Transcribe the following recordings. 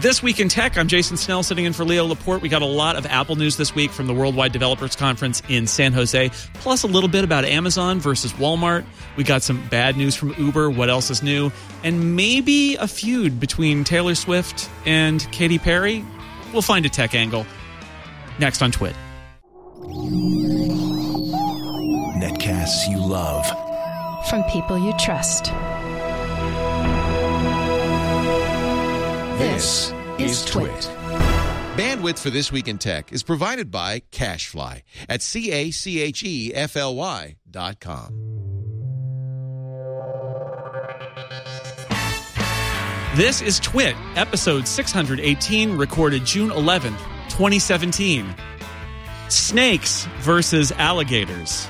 This Week in Tech, I'm Jason Snell sitting in for Leo Laporte. We got a lot of Apple news this week from the Worldwide Developers Conference in San Jose, plus a little bit about Amazon versus Walmart. We got some bad news from Uber, what else is new, and maybe a feud between Taylor Swift and Katy Perry. We'll find a tech angle next on Twit. Netcasts you love. From people you trust. This is Twit. Bandwidth for This Week in Tech is provided by CacheFly at CacheFly.com. This is Twit, episode 618, recorded June 11th, 2017. Snakes versus alligators.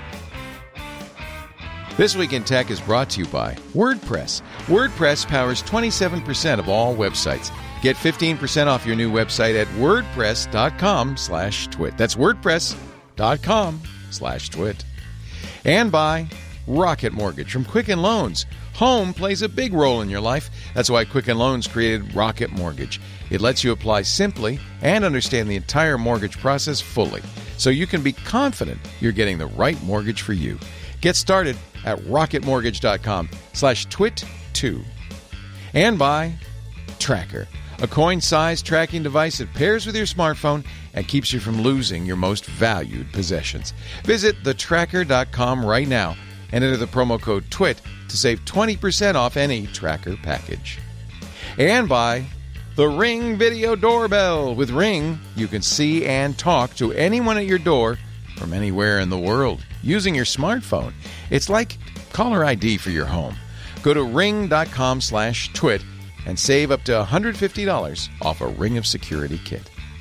This Week in Tech is brought to you by WordPress. WordPress powers 27% of all websites. Get 15% off your new website at wordpress.com/twit. That's wordpress.com/twit. And by Rocket Mortgage from Quicken Loans. Home plays a big role in your life. That's why Quicken Loans created Rocket Mortgage. It lets you apply simply and understand the entire mortgage process fully, so you can be confident you're getting the right mortgage for you. Get started at rocketmortgage.com/twit2. And by Tracker, a coin-sized tracking device that pairs with your smartphone and keeps you from losing your most valued possessions. Visit thetracker.com right now and enter the promo code TWIT to save 20% off any Tracker package. And by the Ring Video Doorbell. With Ring, you can see and talk to anyone at your door from anywhere in the world using your smartphone. It's like caller ID for your home. Go to ring.com/twit and save up to $150 off a Ring of Security kit.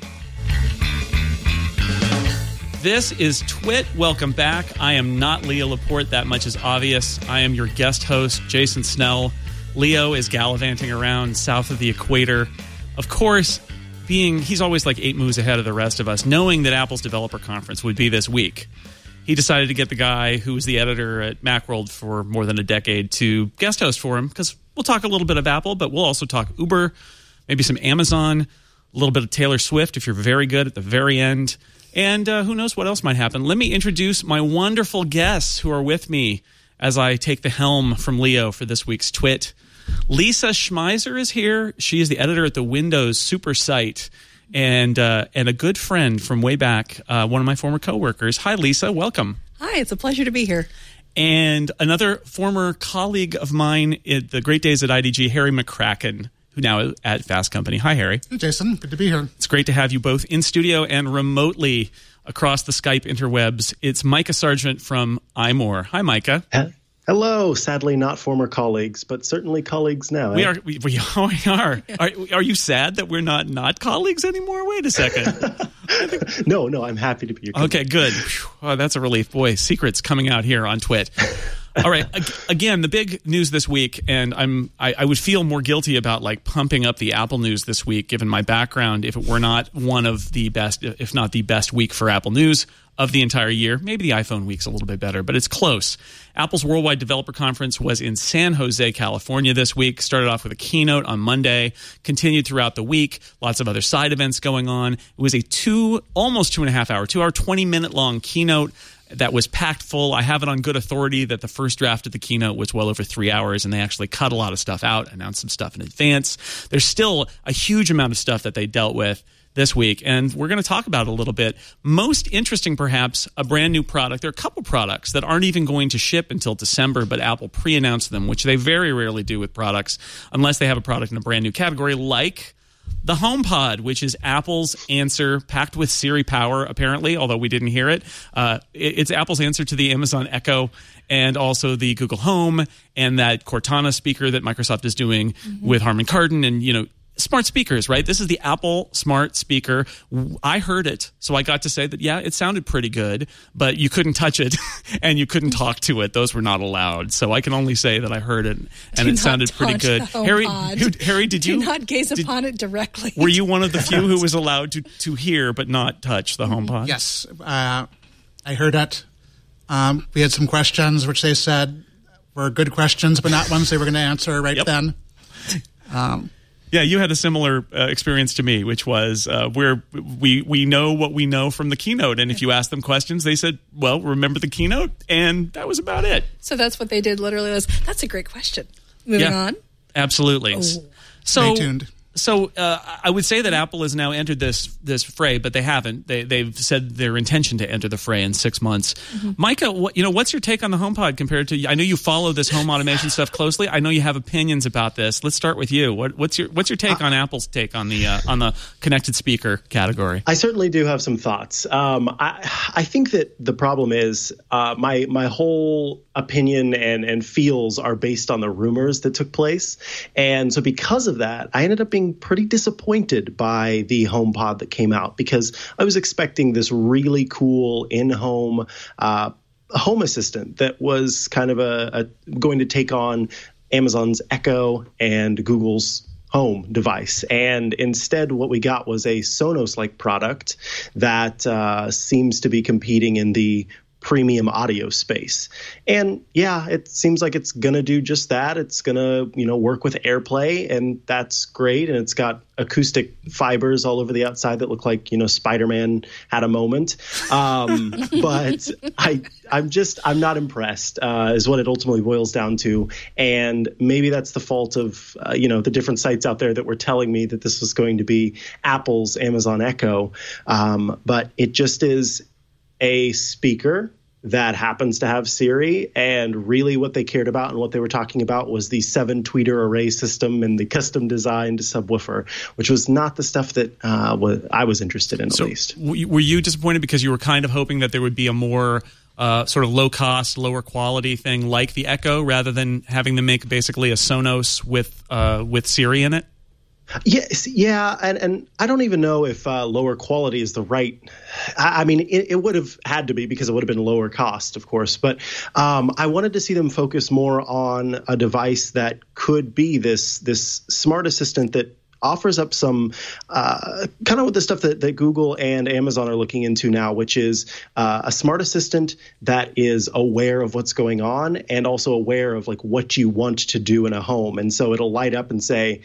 This is Twit. Welcome back. I am not Leo Laporte. That much is obvious. I am your guest host, Jason Snell. Leo is gallivanting around south of the equator. Of course, he's always like 8 moves ahead of the rest of us, knowing that Apple's developer conference would be this week. He decided to get the guy who was the editor at Macworld for more than a decade to guest host for him, because we'll talk a little bit of Apple, but we'll also talk Uber, maybe some Amazon, a little bit of Taylor Swift if you're very good at the very end, and who knows what else might happen. Let me introduce my wonderful guests who are with me as I take the helm from Leo for this week's Twit. Lisa Schmeiser is here. She is the editor at the Windows Super Site and a good friend from way back, one of my former coworkers. Hi, Lisa. Welcome. Hi, it's a pleasure to be here. And another former colleague of mine at the great days at IDG, Harry McCracken, who now is at Fast Company. Hi, Harry. Hey, Jason. Good to be here. It's great to have you both in studio and remotely across the Skype interwebs. It's Micah Sargent from iMore. Hi, Micah. Hello. Sadly, not former colleagues, but certainly colleagues now. We are. We are. Are you sad that we're not colleagues anymore? Wait a second. No, I'm happy to be your colleague. Okay, good. Oh, that's a relief. Boy, secrets coming out here on Twit. All right. Again, the big news this week, and I would feel more guilty about like pumping up the Apple news this week, given my background, if it were not one of the best, if not the best week for Apple news of the entire year. Maybe the iPhone week's a little bit better, but it's close. Apple's Worldwide Developer Conference was in San Jose, California this week. Started off with a keynote on Monday, continued throughout the week. Lots of other side events going on. It was a almost 2.5 hour, 20-minute long keynote that was packed full. I have it on good authority that the first draft of the keynote was well over 3 hours, and they actually cut a lot of stuff out, announced some stuff in advance. There's still a huge amount of stuff that they dealt with this week, and we're going to talk about it a little bit. Most interesting, perhaps, a brand new product. There are a couple products that aren't even going to ship until December, but Apple pre-announced them, which they very rarely do with products unless they have a product in a brand new category, like the HomePod, which is Apple's answer, packed with Siri power, apparently, although we didn't hear it. It's Apple's answer to the Amazon Echo and also the Google Home and that Cortana speaker that Microsoft is doing with Harman Kardon and, smart speakers, right? This is the Apple smart speaker. I heard it, so I got to say that, yeah, it sounded pretty good, but you couldn't touch it and you couldn't talk to it. Those were not allowed. So I can only say that I heard it and it sounded pretty good. Harry, did you? Do not gaze upon it directly. Were you one of the few who was allowed to hear but not touch the HomePod? Yes. I heard it. We had some questions, which they said were good questions, but not ones they were going to answer then. Yeah, you had a similar experience to me, which was we know what we know from the keynote, and if you ask them questions, they said, "Well, remember the keynote," and that was about it. So that's what they did. Literally, was that's a great question. Moving on. Absolutely. Oh. So, stay tuned. So I would say that Apple has now entered this fray, but they haven't. They've said their intention to enter the fray in 6 months. Mm-hmm. Micah, what's your take on the HomePod compared to? I know you follow this home automation stuff closely. I know you have opinions about this. Let's start with you. What's your take on Apple's take on the connected speaker category? I certainly do have some thoughts. I think that the problem is my whole opinion and feels are based on the rumors that took place, and so because of that, I ended up being pretty disappointed by the HomePod that came out because I was expecting this really cool in-home home assistant that was kind of going to take on Amazon's Echo and Google's Home device. And instead, what we got was a Sonos-like product that seems to be competing in the premium audio space. And yeah, it seems like it's going to do just that. It's going to, work with AirPlay, and that's great. And it's got acoustic fibers all over the outside that look like, Spider-Man had a moment. But I'm not impressed, is what it ultimately boils down to. And maybe that's the fault of, the different sites out there that were telling me that this was going to be Apple's Amazon Echo. But it just is a speaker that happens to have Siri, and really what they cared about and what they were talking about was the 7-tweeter array system and the custom designed subwoofer, which was not the stuff that I was interested in, at least. Were you disappointed because you were kind of hoping that there would be a more sort of low-cost, lower-quality thing like the Echo rather than having them make basically a Sonos with Siri in it? Yes, yeah, and I don't even know if lower quality is the right. I mean, it would have had to be because it would have been lower cost, of course. But I wanted to see them focus more on a device that could be this smart assistant that offers up some kind of the stuff that Google and Amazon are looking into now, which is a smart assistant that is aware of what's going on and also aware of like what you want to do in a home. And so it'll light up and say,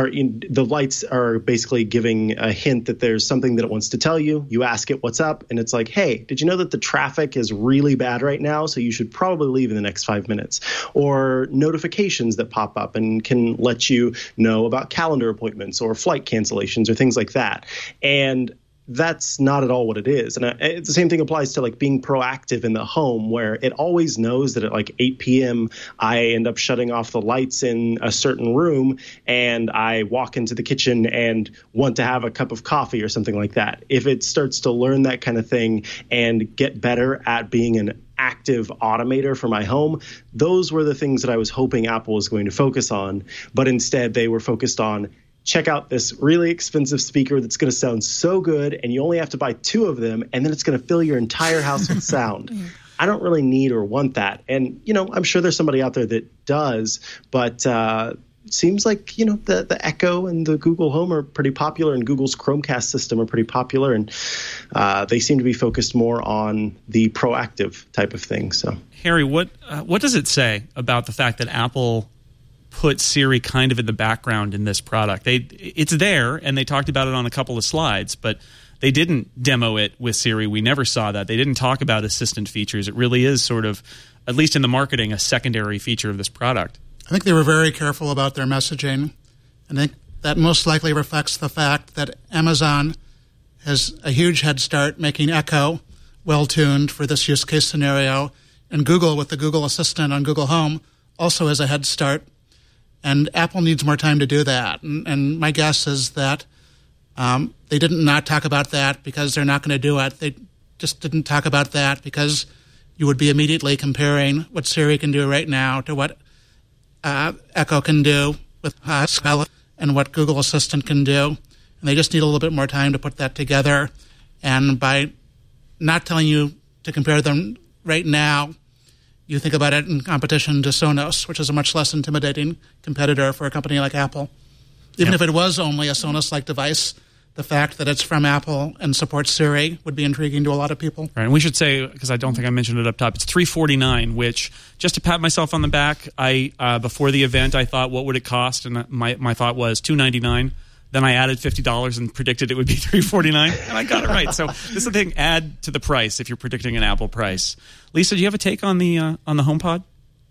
the lights are basically giving a hint that there's something that it wants to tell you. You ask it what's up, and it's like, hey, did you know that the traffic is really bad right now? So you should probably leave in the next 5 minutes. Or notifications that pop up and can let you know about calendar appointments or flight cancellations or things like that. And that's not at all what it is. And the same thing applies to like being proactive in the home, where it always knows that at like 8 p.m. I end up shutting off the lights in a certain room and I walk into the kitchen and want to have a cup of coffee or something like that. If it starts to learn that kind of thing and get better at being an active automator for my home, those were the things that I was hoping Apple was going to focus on. But instead they were focused on, check out this really expensive speaker that's going to sound so good, and you only have to buy 2 of them, and then it's going to fill your entire house with sound. I don't really need or want that. And, I'm sure there's somebody out there that does, but seems like, the Echo and the Google Home are pretty popular, and Google's Chromecast system are pretty popular, and they seem to be focused more on the proactive type of thing. So, Harry, what does it say about the fact that Apple put Siri kind of in the background in this product? It's there, and they talked about it on a couple of slides, but they didn't demo it with Siri. We never saw that. They didn't talk about assistant features. It really is sort of, at least in the marketing, a secondary feature of this product. I think they were very careful about their messaging. I think that most likely reflects the fact that Amazon has a huge head start making Echo well-tuned for this use case scenario, and Google with the Google Assistant on Google Home also has a head start. And Apple needs more time to do that. And my guess is that they didn't not talk about that because they're not going to do it. They just didn't talk about that because you would be immediately comparing what Siri can do right now to what Echo can do with Scala and what Google Assistant can do. And they just need a little bit more time to put that together. And by not telling you to compare them right now, you think about it in competition to Sonos, which is a much less intimidating competitor for a company like Apple. Even if it was only a Sonos-like device the fact that it's from Apple and supports Siri would be intriguing to a lot of people. Right, and we should say, because I don't think I mentioned it up top, it's $349, which, just to pat myself on the back, I before the event, I thought, what would it cost? And my thought was $299. Then I added $50 and predicted it would be $349, and I got it right. So this is the thing, add to the price if you're predicting an Apple price. Lisa, do you have a take on the HomePod?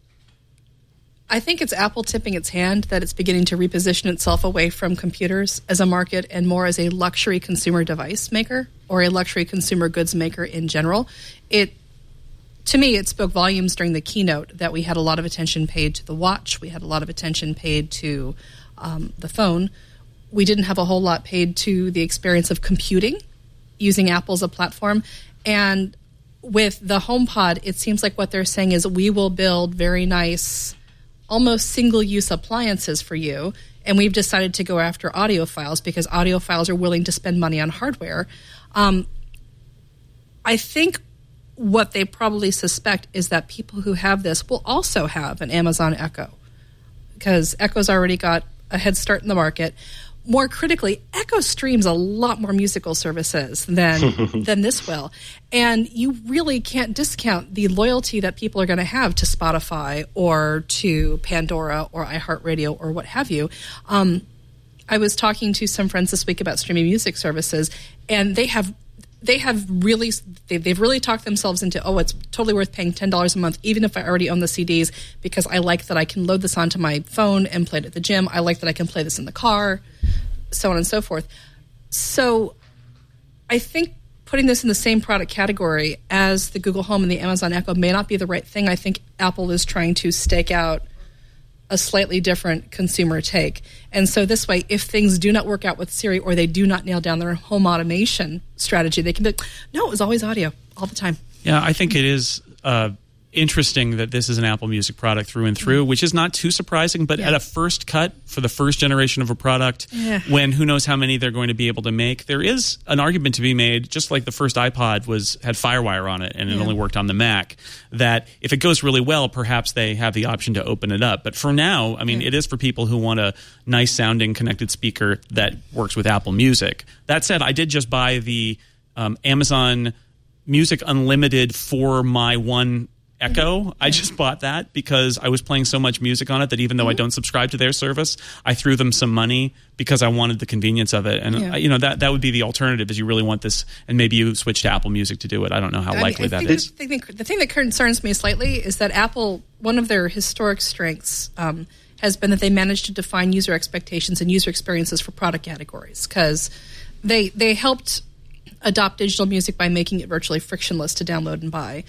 I think it's Apple tipping its hand that it's beginning to reposition itself away from computers as a market and more as a luxury consumer device maker or a luxury consumer goods maker in general. To me, it spoke volumes during the keynote that we had a lot of attention paid to the watch. We had a lot of attention paid to the phone. We didn't have a whole lot paid to the experience of computing using Apple as a platform. And with the HomePod, it seems like what they're saying is we will build very nice, almost single-use appliances for you, and we've decided to go after audiophiles because audiophiles are willing to spend money on hardware. I think what they probably suspect is that people who have this will also have an Amazon Echo because Echo's already got a head start in the market. More critically, Echo streams a lot more musical services than this will. And you really can't discount the loyalty that people are going to have to Spotify or to Pandora or iHeartRadio or what have you. I was talking to some friends this week about streaming music services, and they've really talked themselves into, it's totally worth paying $10 a month, even if I already own the CDs, because I like that I can load this onto my phone and play it at the gym. I like that I can play this in the car, so on and so forth. So I think putting this in the same product category as the Google Home and the Amazon Echo may not be the right thing. I think Apple is trying to stake out a slightly different consumer take. And so this way, if things do not work out with Siri or they do not nail down their home automation strategy, they can be like, no, it was always audio all the time. Yeah, I think it is interesting that this is an Apple Music product through and through, which is not too surprising, but at a first cut for the first generation of a product, when who knows how many they're going to be able to make, there is an argument to be made, just like the first iPod had FireWire on it and it only worked on the Mac, that if it goes really well, perhaps they have the option to open it up. But for now, I mean, it is for people who want a nice sounding connected speaker that works with Apple Music. That said, I did just buy the Amazon Music Unlimited for my one Echo. I just bought that because I was playing so much music on it that even though I don't subscribe to their service, I threw them some money because I wanted the convenience of it. And that would be the alternative, is you really want this, and maybe you switch to Apple Music to do it. I don't know how likely that is. The thing that concerns me slightly is that Apple, one of their historic strengths has been that they managed to define user expectations and user experiences for product categories, because they helped adopt digital music by making it virtually frictionless to download and buy.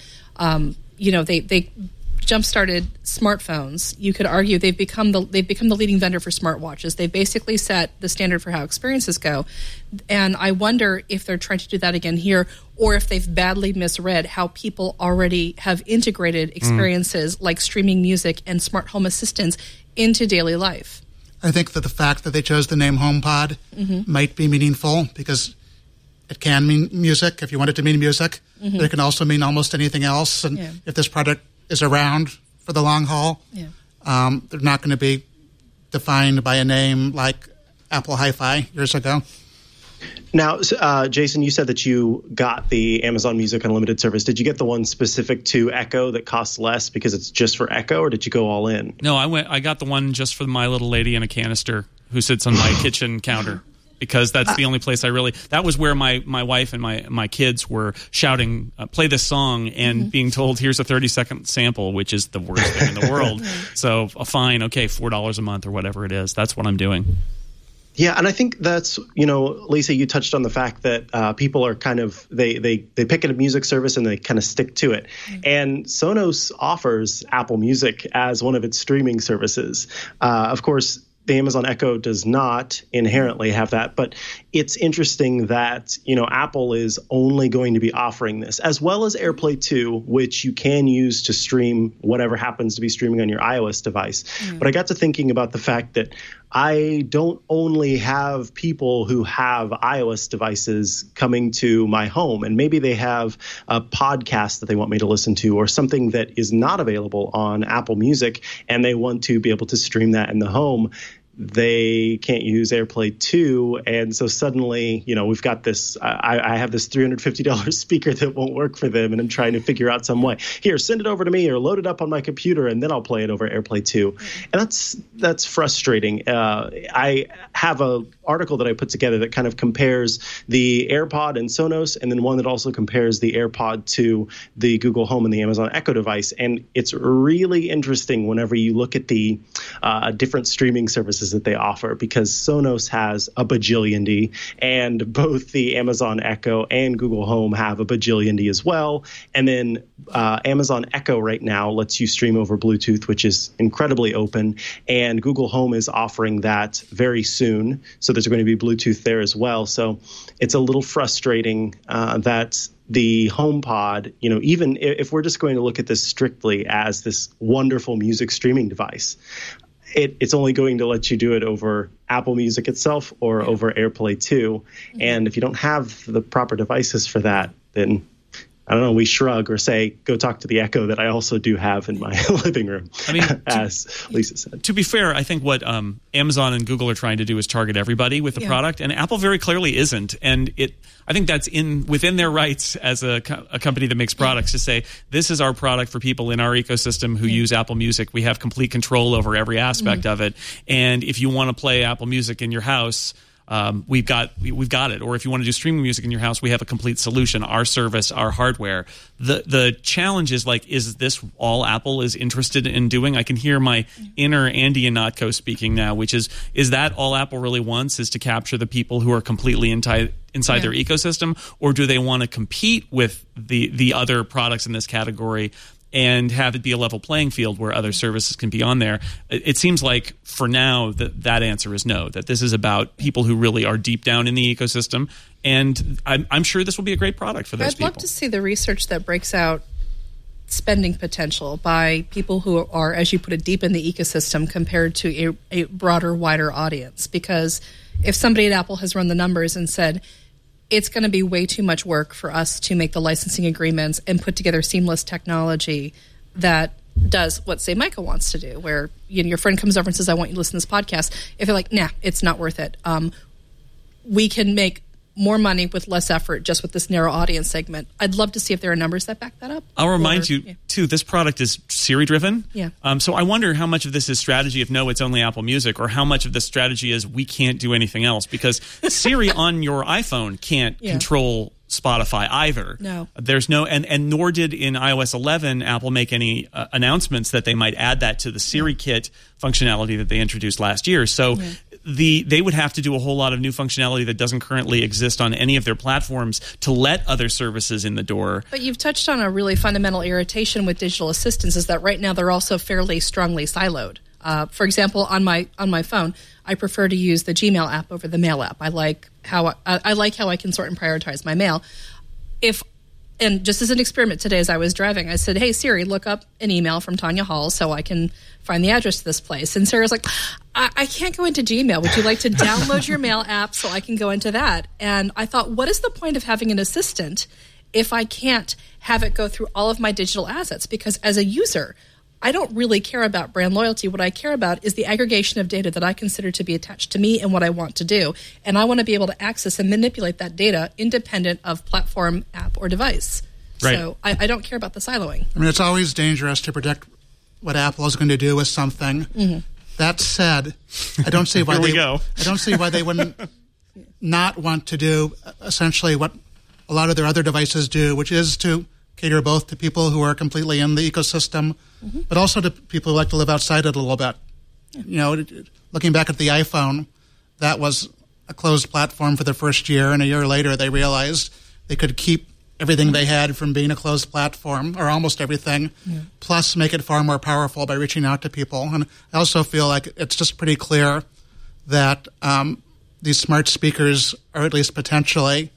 They jump-started smartphones. You could argue they've become the leading vendor for smartwatches. They basically set the standard for how experiences go. And I wonder if they're trying to do that again here, or if they've badly misread how people already have integrated experiences like streaming music and smart home assistants into daily life. I think that the fact that they chose the name HomePod might be meaningful, because it can mean music if you want it to mean music, but it can also mean almost anything else. And if this product is around for the long haul, they're not going to be defined by a name like Apple Hi-Fi years ago. Now, Jason, you said that you got the Amazon Music Unlimited service. Did you get the one specific to Echo that costs less because it's just for Echo, or did you go all in? No, I got the one just for my little lady in a canister who sits on my kitchen counter, because that's the only place that was where my wife and my kids were shouting, play this song, and being told, here's a 30-second sample, which is the worst thing in the world. So fine, okay, $4 a month or whatever it is. That's what I'm doing. Yeah, and I think that's, Lisa, you touched on the fact that people are kind of, they pick a music service and they kind of stick to it. And Sonos offers Apple Music as one of its streaming services. Of course, the Amazon Echo does not inherently have that, but it's interesting that, Apple is only going to be offering this, as well as AirPlay 2, which you can use to stream whatever happens to be streaming on your iOS device. But I got to thinking about the fact that I don't only have people who have iOS devices coming to my home, and maybe they have a podcast that they want me to listen to, or something that is not available on Apple Music, and they want to be able to stream that in the home. they can't use AirPlay 2. And so suddenly, we've got this, I have this $350 speaker that won't work for them. And I'm trying to figure out some way. Here, send it over to me or load it up on my computer and then I'll play it over AirPlay 2. And that's frustrating. I have an article that I put together that kind of compares the AirPod and Sonos, and then one that also compares the AirPod to the Google Home and the Amazon Echo device. And it's really interesting whenever you look at the different streaming services that they offer, because Sonos has a bajillion D, and both the Amazon Echo and Google Home have a bajillion D as well. And then Amazon Echo right now lets you stream over Bluetooth, which is incredibly open, and Google Home is offering that very soon. So there's going to be Bluetooth there as well. So it's a little frustrating that the HomePod, even if we're just going to look at this strictly as this wonderful music streaming device, it's only going to let you do it over Apple Music itself or over AirPlay 2. And if you don't have the proper devices for that, then I don't know, we shrug or say, go talk to the Echo that I also do have in my living room, as Lisa said. To be fair, I think what Amazon and Google are trying to do is target everybody with the product, and Apple very clearly isn't. And I think that's within their rights as a company that makes products to say, this is our product for people in our ecosystem who use Apple Music. We have complete control over every aspect of it. And if you want to play Apple Music in your house, we've got it. Or if you want to do streaming music in your house, we have a complete solution, our service, our hardware. The challenge is is this all Apple is interested in doing? I can hear my inner Andy Ihnatko speaking now, which is that all Apple really wants, is to capture the people who are completely inside their ecosystem? Or do they want to compete with the other products in this category and have it be a level playing field where other services can be on there? It seems like for now that answer is no, that this is about people who really are deep down in the ecosystem. And I'm sure this will be a great product for those people. I'd love to see the research that breaks out spending potential by people who are, as you put it, deep in the ecosystem compared to a broader, wider audience. Because if somebody at Apple has run the numbers and said, it's going to be way too much work for us to make the licensing agreements and put together seamless technology that does what, say, Micah wants to do, where your friend comes over and says, I want you to listen to this podcast. If they're like, nah, it's not worth it. We can make more money with less effort just with this narrow audience segment. I'd love to see if there are numbers that back that up. I'll remind you, too, this product is Siri-driven. Yeah. So I wonder how much of this is strategy of, no, it's only Apple Music, or how much of the strategy is we can't do anything else. Because Siri on your iPhone can't control Spotify either. No. There's no, and nor did in iOS 11 Apple make any announcements that they might add that to the Siri Kit functionality that they introduced last year. So they would have to do a whole lot of new functionality that doesn't currently exist on any of their platforms to let other services in the door. But you've touched on a really fundamental irritation with digital assistants, is that right now they're also fairly strongly siloed. For example, on my phone, I prefer to use the Gmail app over the Mail app. I like how I can sort and prioritize my mail. And just as an experiment today, as I was driving, I said, "Hey Siri, look up an email from Tanya Hall so I can find the address to this place." And Sarah's like, I can't go into Gmail. Would you like to download your Mail app so I can go into that? And I thought, what is the point of having an assistant if I can't have it go through all of my digital assets? Because as a user, I don't really care about brand loyalty. What I care about is the aggregation of data that I consider to be attached to me and what I want to do. And I want to be able to access and manipulate that data independent of platform, app, or device. Right. So I don't care about the siloing. I mean, it's always dangerous to predict what Apple is going to do with something. Mm-hmm. That said, I don't see why I don't see why they wouldn't not want to do essentially what a lot of their other devices do, which is to cater both to people who are completely in the ecosystem, but also to people who like to live outside it a little bit. You know, looking back at the iPhone, that was a closed platform for the first year, and a year later they realized they could keep everything they had from being a closed platform, or almost everything, plus make it far more powerful by reaching out to people. And I also feel like it's just pretty clear that these smart speakers are at least potentially,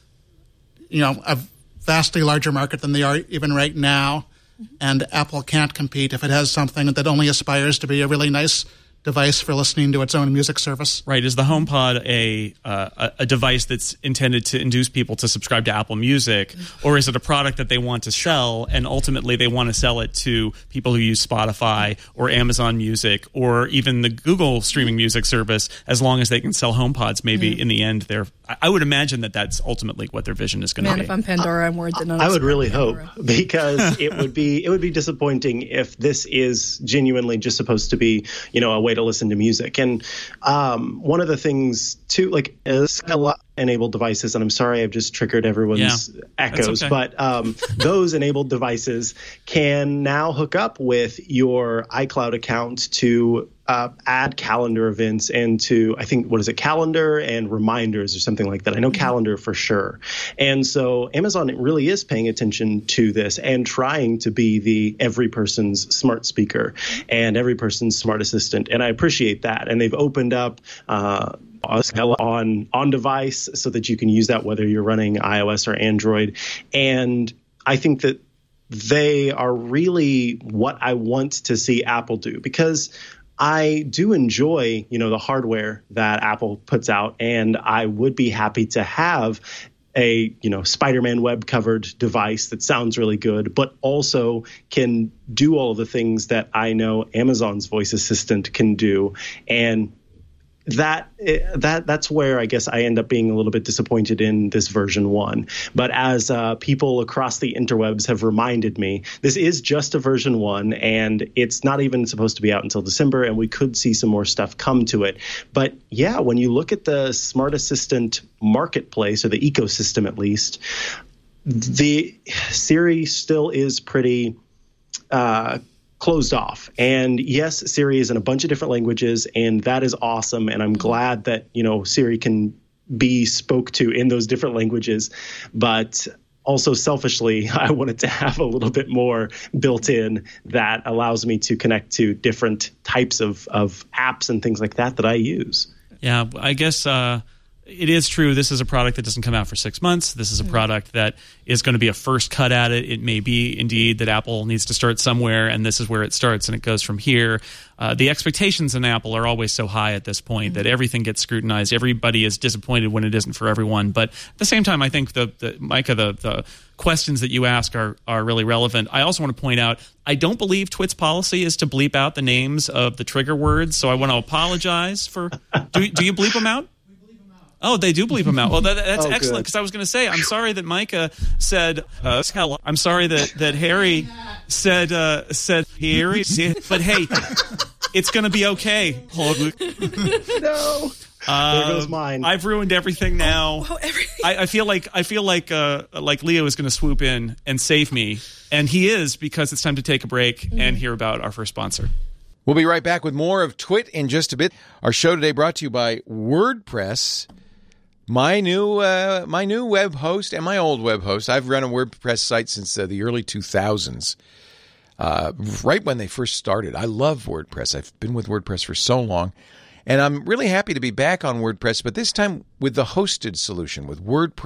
a vastly larger market than they are even right now, and Apple can't compete if it has something that only aspires to be a really nice device for listening to its own music service. Right. Is the HomePod a device that's intended to induce people to subscribe to Apple Music, or is it a product that they want to sell, and ultimately they want to sell it to people who use Spotify or Amazon Music or even the Google streaming music service, as long as they can sell HomePods? Maybe in the end, I would imagine that that's ultimately what their vision is going to be. Man, if I'm Pandora, I'm worried that none of I us would are really Pandora. hope, because it would be disappointing if this is genuinely just supposed to be, a way to listen to music. And one of the things too, like, is a lot enabled devices, and I'm sorry I've just triggered everyone's echoes, okay. but those enabled devices can now hook up with your iCloud account to add calendar events and to, I think, calendar and reminders or something like that. I know calendar for sure. And so Amazon really is paying attention to this and trying to be the every person's smart speaker and every person's smart assistant. And I appreciate that. And they've opened up on device so that you can use that whether you're running iOS or Android. And I think that they are really what I want to see Apple do, because I do enjoy, the hardware that Apple puts out, and I would be happy to have a, Spider-Man web-covered device that sounds really good, but also can do all of the things that I know Amazon's voice assistant can do. And that's where I guess I end up being a little bit disappointed in this version 1. But as people across the interwebs have reminded me, this is just a version 1, and it's not even supposed to be out until December, and we could see some more stuff come to it. But yeah, when you look at the Smart Assistant marketplace, or the ecosystem at least, the Siri still is pretty closed off. And yes, Siri is in a bunch of different languages, and that is awesome. And I'm glad that, Siri can be spoke to in those different languages. But also selfishly, I wanted to have a little bit more built in that allows me to connect to different types of apps and things like that I use. Yeah, I guess it is true. This is a product that doesn't come out for 6 months. This is a product that is going to be a first cut at it. It may be indeed that Apple needs to start somewhere, and this is where it starts, and it goes from here. The expectations in Apple are always so high at this point that everything gets scrutinized. Everybody is disappointed when it isn't for everyone. But at the same time, I think Micah, the questions that you ask are really relevant. I also want to point out, I don't believe Twit's policy is to bleep out the names of the trigger words, so I want to apologize for. Do you bleep them out? Oh, they do bleep them out. Well, that's excellent, because I was going to say, I'm sorry that Micah said, I'm sorry that Harry said Harry, but hey, it's going to be okay. No. There goes mine. I've ruined everything now. Everything. I feel like Leo is going to swoop in and save me, and he is, because it's time to take a break and hear about our first sponsor. We'll be right back with more of Twit in just a bit. Our show today brought to you by WordPress. My new web host and my old web host. I've run a WordPress site since the early 2000s, right when they first started. I love WordPress. I've been with WordPress for so long, and I'm really happy to be back on WordPress, but this time with the hosted solution, with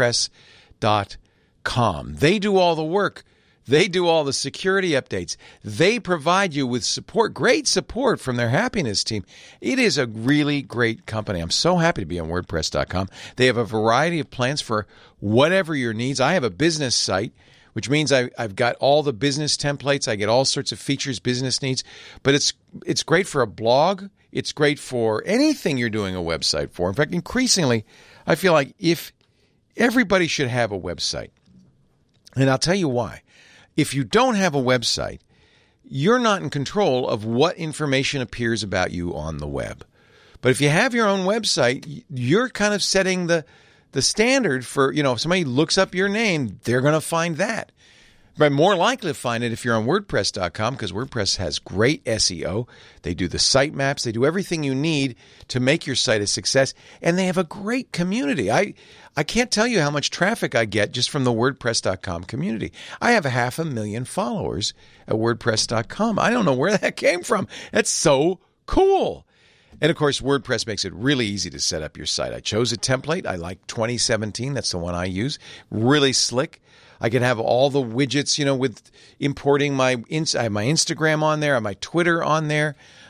WordPress.com. They do all the work. They do all the security updates. They provide you with support, great support from their happiness team. It is a really great company. I'm so happy to be on WordPress.com. They have a variety of plans for whatever your needs. I have a business site, which means I've got all the business templates. I get all sorts of features business needs. But it's great for a blog. It's great for anything you're doing a website for. In fact, increasingly, I feel like if everybody should have a website. And I'll tell you why. If you don't have a website, you're not in control of what information appears about you on the web. But if you have your own website, you're kind of setting the standard for, if somebody looks up your name, they're going to find that. But more likely to find it if you're on WordPress.com, because WordPress has great SEO. They do the site maps. They do everything you need to make your site a success. And they have a great community. I can't tell you how much traffic I get just from the WordPress.com community. I have 500,000 followers at WordPress.com. I don't know where that came from. That's so cool. And, of course, WordPress makes it really easy to set up your site. I chose a template. I like 2017. That's the one I use. Really slick. I can have all the widgets, with importing I have my Instagram on there, I have my Twitter on there.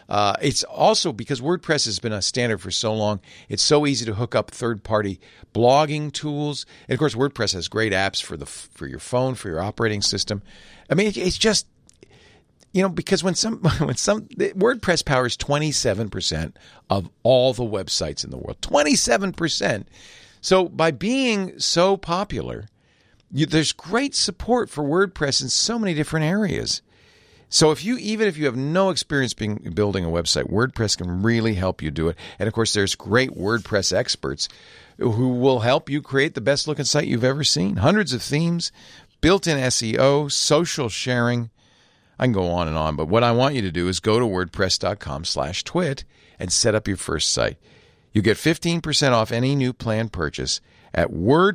It's also because WordPress has been a standard for so long, it's so easy to hook up third-party blogging tools. And, of course, WordPress has great apps for your phone, for your operating system. I mean, it's just, because when WordPress powers 27% of all the websites in the world. 27%. So by being so popular, there's great support for WordPress in so many different areas. So even if you have no experience building a website, WordPress can really help you do it. And of course, there's great WordPress experts who will help you create the best looking site you've ever seen. Hundreds of themes, built-in SEO, social sharing. I can go on and on, but what I want you to do is go to wordpress.com/twit and set up your first site. You get 15% off any new planned purchase at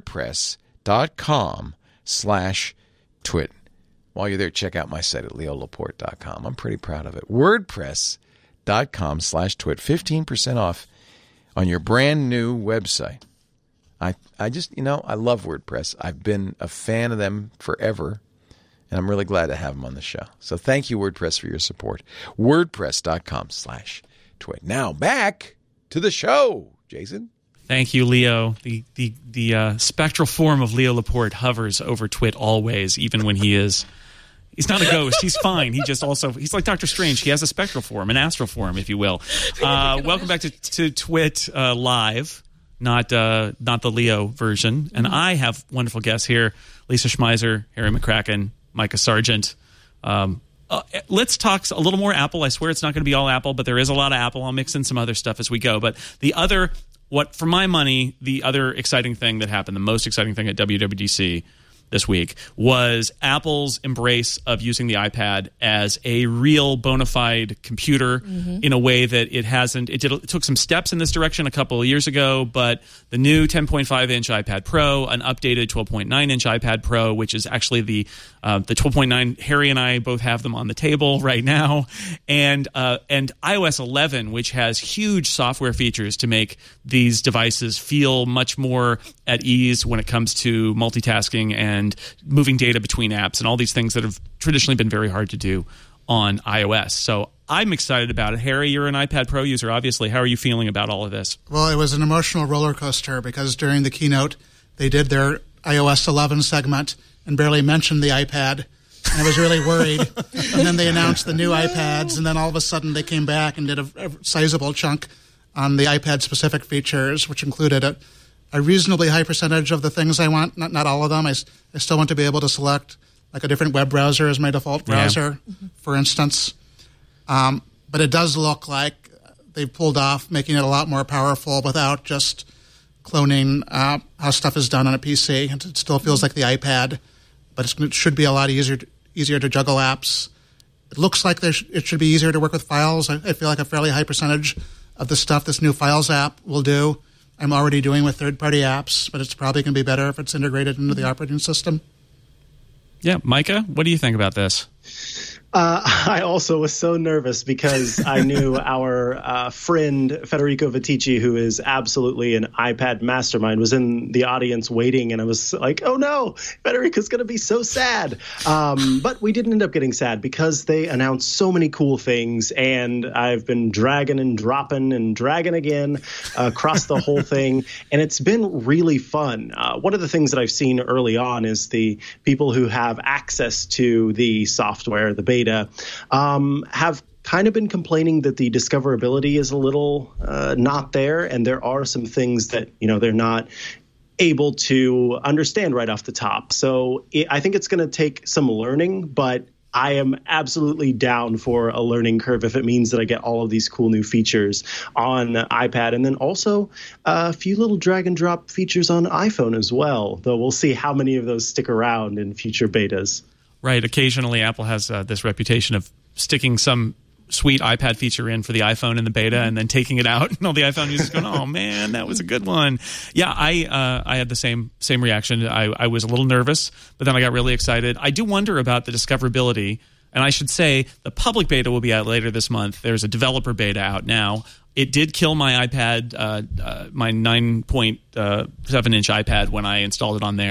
wordpress.com/twit. While you're there, check out my site at leolaporte.com. I'm pretty proud of it. WordPress.com/twit. 15% off on your brand new website. I just, I love WordPress. I've been a fan of them forever, and I'm really glad to have them on the show. So thank you, WordPress, for your support. WordPress.com/twit. Now back to the show, Jason. Thank you, Leo. The spectral form of Leo Laporte hovers over Twit always, even when he's not a ghost. He's fine. He's like Doctor Strange. He has a spectral form, an astral form, if you will. Welcome back to Twit Live, not the Leo version. And I have wonderful guests here: Lisa Schmeiser, Harry McCracken, Micah Sargent. Let's talk a little more Apple. I swear it's not going to be all Apple, but there is a lot of Apple. I'll mix in some other stuff as we go. But for my money, the other exciting thing that happened, the most exciting thing at WWDC this week, was Apple's embrace of using the iPad as a real bona fide computer in a way that it hasn't. It took some steps in this direction a couple of years ago, but the new 10.5-inch iPad Pro, an updated 12.9-inch iPad Pro, which is actually the 12.9. Harry and I both have them on the table right now, and iOS 11, which has huge software features to make these devices feel much more at ease when it comes to multitasking and moving data between apps and all these things that have traditionally been very hard to do on iOS. So I'm excited about it. Harry, you're an iPad Pro user, obviously. How are you feeling about all of this? Well, it was an emotional roller coaster because during the keynote, they did their iOS 11 segment and barely mentioned the iPad. And I was really worried. And then they announced the new iPads, and then all of a sudden they came back and did a sizable chunk on the iPad-specific features, which included a reasonably high percentage of the things I want. Not all of them. I still want to be able to select like a different web browser as my default browser, for instance. But it does look like they've pulled off making it a lot more powerful without just cloning how stuff is done on a PC. It still feels like the iPad, but it should be a lot easier to juggle apps. It looks like it should be easier to work with files. I feel like a fairly high percentage of the stuff this new Files app will do, I'm already doing with third-party apps, but it's probably going to be better if it's integrated into the operating system. Yeah, Micah, what do you think about this? I also was so nervous because I knew our friend Federico Viticci, who is absolutely an iPad mastermind, was in the audience waiting, and I was like, oh no, Federico's going to be so sad. But we didn't end up getting sad because they announced so many cool things, and I've been dragging and dropping and dragging again across the whole thing, and it's been really fun. One of the things that I've seen early on is the people who have access to the software, the beta, have kind of been complaining that the discoverability is a little not there, and there are some things that they're not able to understand right off the top. So I think it's going to take some learning, but I am absolutely down for a learning curve if it means that I get all of these cool new features on iPad, and then also a few little drag and drop features on iPhone as well, though we'll see how many of those stick around in future betas. Right. Occasionally, Apple has this reputation of sticking some sweet iPad feature in for the iPhone in the beta and then taking it out, and all the iPhone users going, "Oh man, that was a good one." Yeah, I had the same reaction. I was a little nervous, but then I got really excited. I do wonder about the discoverability, and I should say the public beta will be out later this month. There's a developer beta out now. It did kill my iPad, my 9.7-inch iPad when I installed it on there.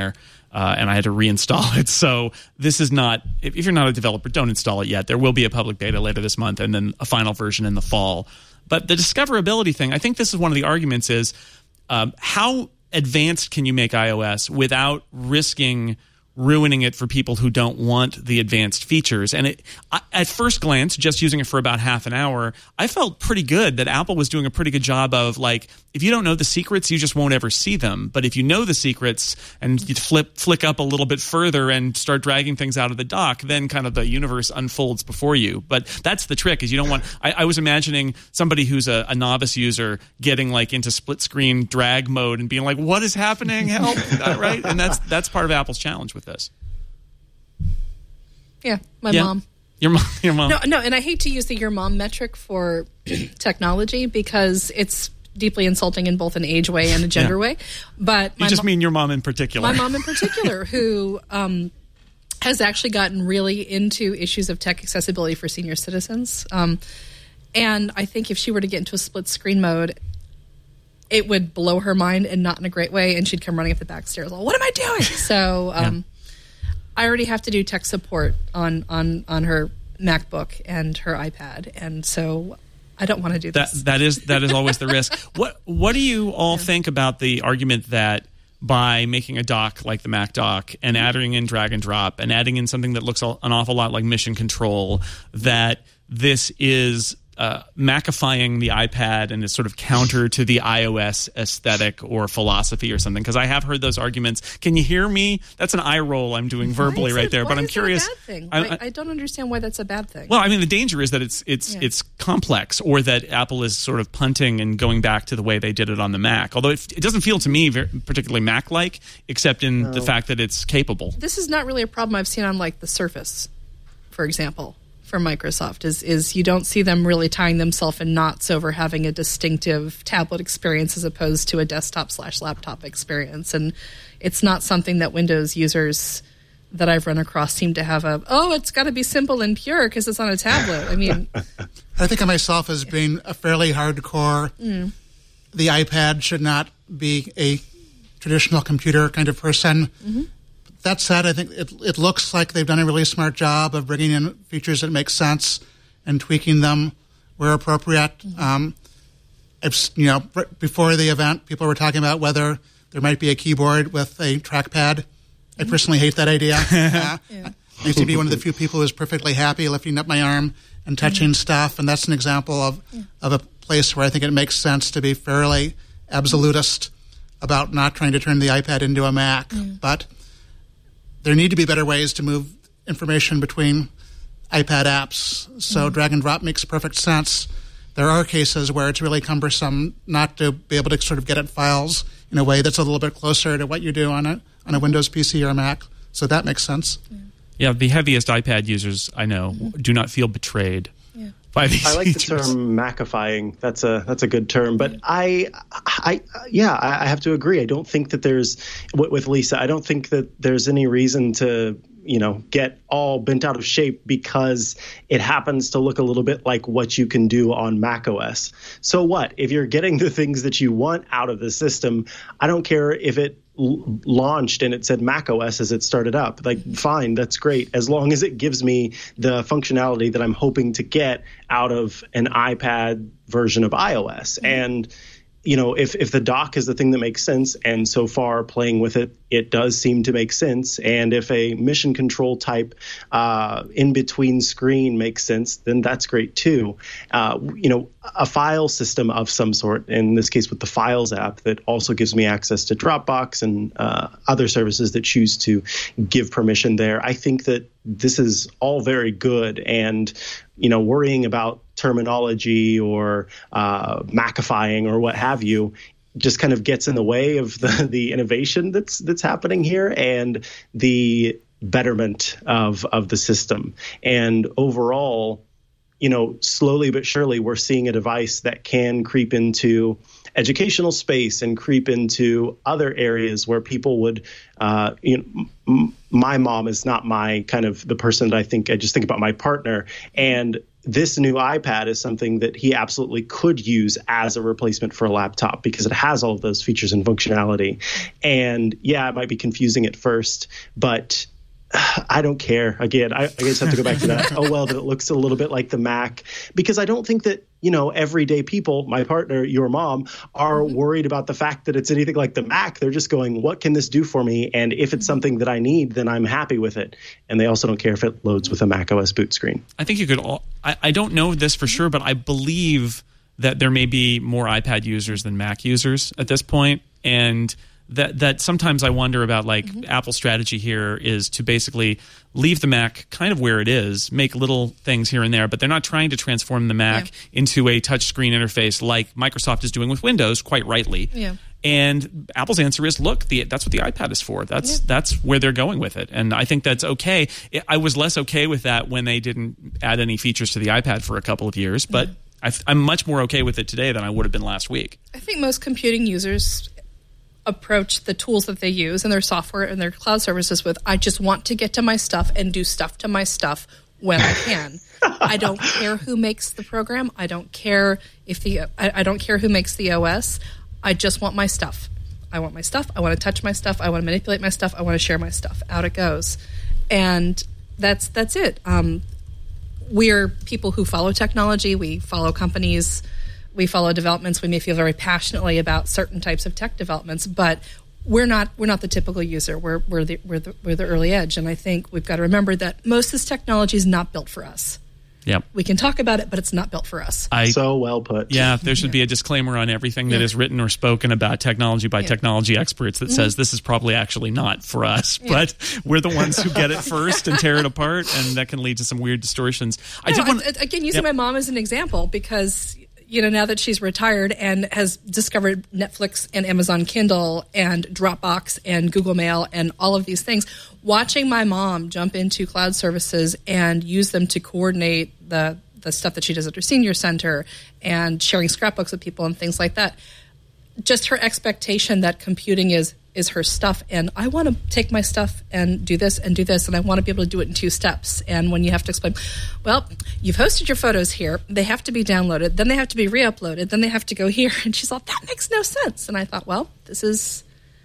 and I had to reinstall it. So this is not, if you're not a developer, don't install it yet. There will be a public beta later this month and then a final version in the fall. But the discoverability thing, I think this is one of the arguments is how advanced can you make iOS without risking ruining it for people who don't want the advanced features. And at first glance, just using it for about half an hour, I felt pretty good that Apple was doing a pretty good job of, like, if you don't know the secrets, you just won't ever see them. But if you know the secrets and you flick up a little bit further and start dragging things out of the dock, then kind of the universe unfolds before you. But that's the trick, is you don't want... I was imagining somebody who's a novice user getting like into split screen drag mode and being like, what is happening? Help! Right? And that's part of Apple's challenge with this. Yeah, my mom. Your mom. No, and I hate to use the your mom metric for technology because it's deeply insulting in both an age way and a gender way. But you just mean your mom in particular. My mom in particular, who has actually gotten really into issues of tech accessibility for senior citizens. And I think if she were to get into a split screen mode, it would blow her mind, and not in a great way, and she'd come running up the back stairs. Well, what am I doing? So I already have to do tech support on her MacBook and her iPad, and so I don't want to do this. That is always the risk. What do you all think about the argument that by making a dock like the Mac dock and adding in drag and drop and adding in something that looks an awful lot like Mission Control, that this is Macifying the iPad and is sort of counter to the iOS aesthetic or philosophy or something? Because I have heard those arguments. Can you hear me? That's an eye roll I'm doing verbally right there. But I'm curious. A bad thing? I don't understand why that's a bad thing. Well, I mean, the danger is that it's complex, or that Apple is sort of punting and going back to the way they did it on the Mac. Although it doesn't feel to me particularly Mac-like, except in the fact that it's capable. This is not really a problem I've seen on, like, the Surface, for example. For Microsoft is you don't see them really tying themselves in knots over having a distinctive tablet experience as opposed to a desktop/laptop experience, and it's not something that Windows users that I've run across seem to have it's got to be simple and pure because it's on a tablet. I mean, I think of myself as being a fairly hardcore. The iPad should not be a traditional computer kind of person. Mm-hmm. That said, I think it looks like they've done a really smart job of bringing in features that make sense and tweaking them where appropriate. Before the event, people were talking about whether there might be a keyboard with a trackpad. I personally hate that idea. I used to be one of the few people who was perfectly happy lifting up my arm and touching stuff, and that's an example of a place where I think it makes sense to be fairly absolutist about not trying to turn the iPad into a Mac. But there need to be better ways to move information between iPad apps. So drag and drop makes perfect sense. There are cases where it's really cumbersome not to be able to sort of get at files in a way that's a little bit closer to what you do on a Windows PC or a Mac. So that makes sense. Yeah, the heaviest iPad users I know do not feel betrayed by these I like features. the term Macifying. That's a good term. But I have to agree. I don't think that there's, with Lisa, I don't think that there's any reason to, get all bent out of shape because it happens to look a little bit like what you can do on macOS. So what? If you're getting the things that you want out of the system, I don't care if it launched and it said macOS as it started up. Like, fine, that's great, as long as it gives me the functionality that I'm hoping to get out of an iPad version of iOS. And if the dock is the thing that makes sense, and so far playing with it, it does seem to make sense. And if a Mission Control type in-between screen makes sense, then that's great too. A file system of some sort, in this case with the Files app, that also gives me access to Dropbox and other services that choose to give permission there. I think that this is all very good, and worrying about terminology or Macifying or what have you just kind of gets in the way of the innovation that's happening here and the betterment of the system. And overall, slowly but surely we're seeing a device that can creep into educational space and creep into other areas where people would, my mom is not my kind of the person that I just think about my partner. And this new iPad is something that he absolutely could use as a replacement for a laptop because it has all of those features and functionality. And yeah, it might be confusing at first, but I don't care. Again, I just have to go back to that. Oh, well, that it looks a little bit like the Mac, because I don't think that, everyday people, my partner, your mom, are worried about the fact that it's anything like the Mac. They're just going, what can this do for me? And if it's something that I need, then I'm happy with it. And they also don't care if it loads with a Mac OS boot screen. I think you could I don't know this for sure, but I believe that there may be more iPad users than Mac users at this point. And that sometimes I wonder about, like, Apple's strategy here is to basically leave the Mac kind of where it is, make little things here and there, but they're not trying to transform the Mac into a touchscreen interface like Microsoft is doing with Windows, quite rightly. Yeah. And Apple's answer is, look, that's what the iPad is for. That's where they're going with it. And I think that's okay. I was less okay with that when they didn't add any features to the iPad for a couple of years, but I'm much more okay with it today than I would have been last week. I think most computing users approach the tools that they use and their software and their cloud services with, I just want to get to my stuff and do stuff to my stuff when I can. I don't care who makes the program. I don't care if I don't care who makes the OS. I just want my stuff. I want my stuff. I want to touch my stuff. I want to manipulate my stuff. I want to share my stuff. Out it goes. And that's it. We're people who follow technology. We follow companies. We follow developments. We may feel very passionately about certain types of tech developments, but we're not the typical user. We're the early edge, and I think we've got to remember that most of this technology is not built for us. Yeah, we can talk about it, but it's not built for us. So well put. Yeah, there should be a disclaimer on everything that is written or spoken about technology by technology experts that says this is probably actually not for us, but we're the ones who get it first and tear it apart, and that can lead to some weird distortions. Again, using my mom as an example, because now that she's retired and has discovered Netflix and Amazon Kindle and Dropbox and Google Mail and all of these things, watching my mom jump into cloud services and use them to coordinate the stuff that she does at her senior center and sharing scrapbooks with people and things like that, just her expectation that computing is her stuff, and I want to take my stuff and do this, and I want to be able to do it in 2 steps. And when you have to explain, well, you've hosted your photos here, they have to be downloaded, then they have to be re-uploaded, then they have to go here, and she's like, that makes no sense. And I thought, well, this is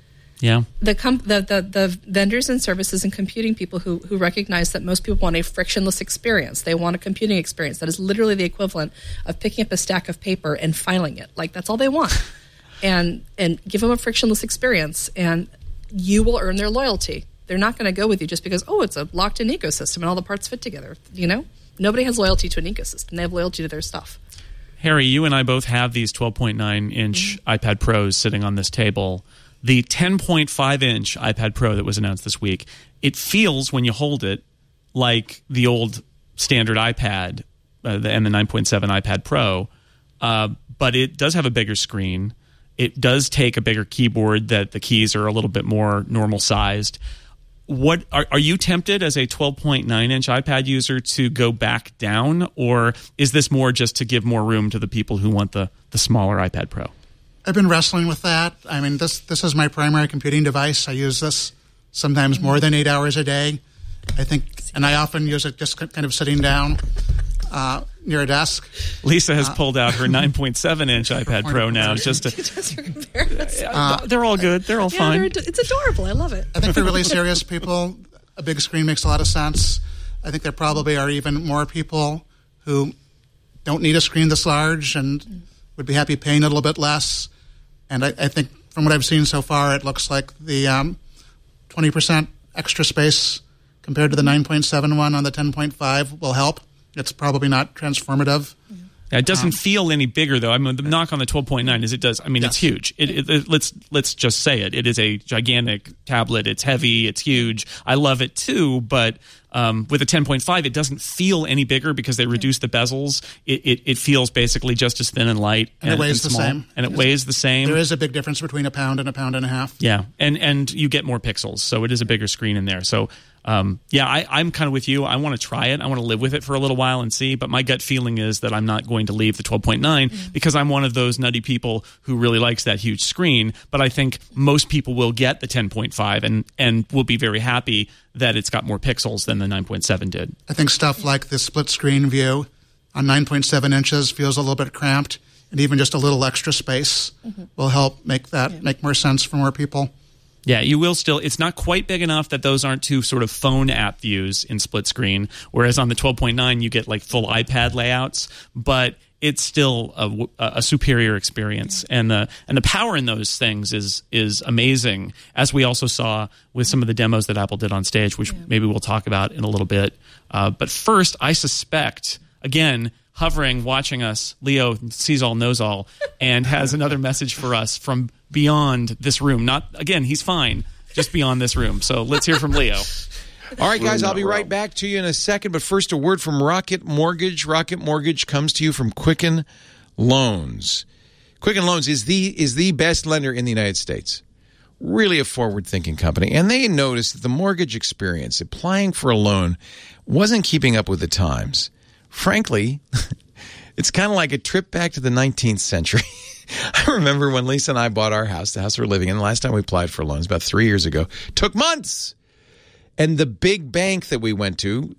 the vendors and services and computing people who recognize that most people want a frictionless experience. They want a computing experience that is literally the equivalent of picking up a stack of paper and filing it. Like, that's all they want. And give them a frictionless experience, and you will earn their loyalty. They're not going to go with you just because, it's a locked-in ecosystem and all the parts fit together. Nobody has loyalty to an ecosystem. They have loyalty to their stuff. Harry, you and I both have these 12.9-inch iPad Pros sitting on this table. The 10.5-inch iPad Pro that was announced this week, it feels, when you hold it, like the old standard iPad and the 9.7 iPad Pro, but it does have a bigger screen. It does take a bigger keyboard, that the keys are a little bit more normal sized. What are you tempted as a 12.9-inch iPad user to go back down, or is this more just to give more room to the people who want the smaller iPad Pro? I've been wrestling with that. I mean, this is my primary computing device. I use this sometimes more than 8 hours a day. I think, and I often use it just kind of sitting down near a desk. Lisa has pulled out her 9.7-inch iPad Pro now. They're all good. They're all fine. It's adorable. I love it. I think for really serious people, a big screen makes a lot of sense. I think there probably are even more people who don't need a screen this large and would be happy paying a little bit less. And I think from what I've seen so far, it looks like the 20% extra space compared to the 9.7 one on the 10.5 will help. It's probably not transformative. It doesn't feel any bigger, though. I mean, the knock on the 12.9 is it does. I mean, it's huge. Let's just say it. It is a gigantic tablet. It's heavy. It's huge. I love it too, but with a 10.5, it doesn't feel any bigger because they reduced the bezels. It feels basically just as thin and light, and it weighs the same. And it weighs the same. There is a big difference between a pound and a half. Yeah, and you get more pixels, so it is a bigger screen in there. So. I'm kind of with you. I want to try it. I want to live with it for a little while and see. But my gut feeling is that I'm not going to leave the 12.9 because I'm one of those nutty people who really likes that huge screen. But I think most people will get the 10.5 and will be very happy that it's got more pixels than the 9.7 did. I think stuff like the split screen view on 9.7 inches feels a little bit cramped, and even just a little extra space will help make that make more sense for more people. Yeah, you will still. It's not quite big enough that those aren't two sort of phone app views in split screen, whereas on the 12.9 you get like full iPad layouts, but it's still a superior experience, and the power in those things is amazing, as we also saw with some of the demos that Apple did on stage, which maybe we'll talk about in a little bit. But first, I suspect, again, hovering, watching us, Leo sees all, knows all, and has another message for us from beyond this room. Not, again, he's fine, just beyond this room. So let's hear from Leo. All right, guys, I'll be right back to you in a second, but first a word from Rocket Mortgage. Rocket Mortgage comes to you from Quicken Loans. Quicken Loans is the best lender in the United States. Really a forward-thinking company, and they noticed that the mortgage experience, applying for a loan, wasn't keeping up with the times. Frankly, it's kind of like a trip back to the 19th century. I remember when Lisa and I bought our house, the house we're living in, the last time we applied for loans, about 3 years ago, took months. And the big bank that we went to,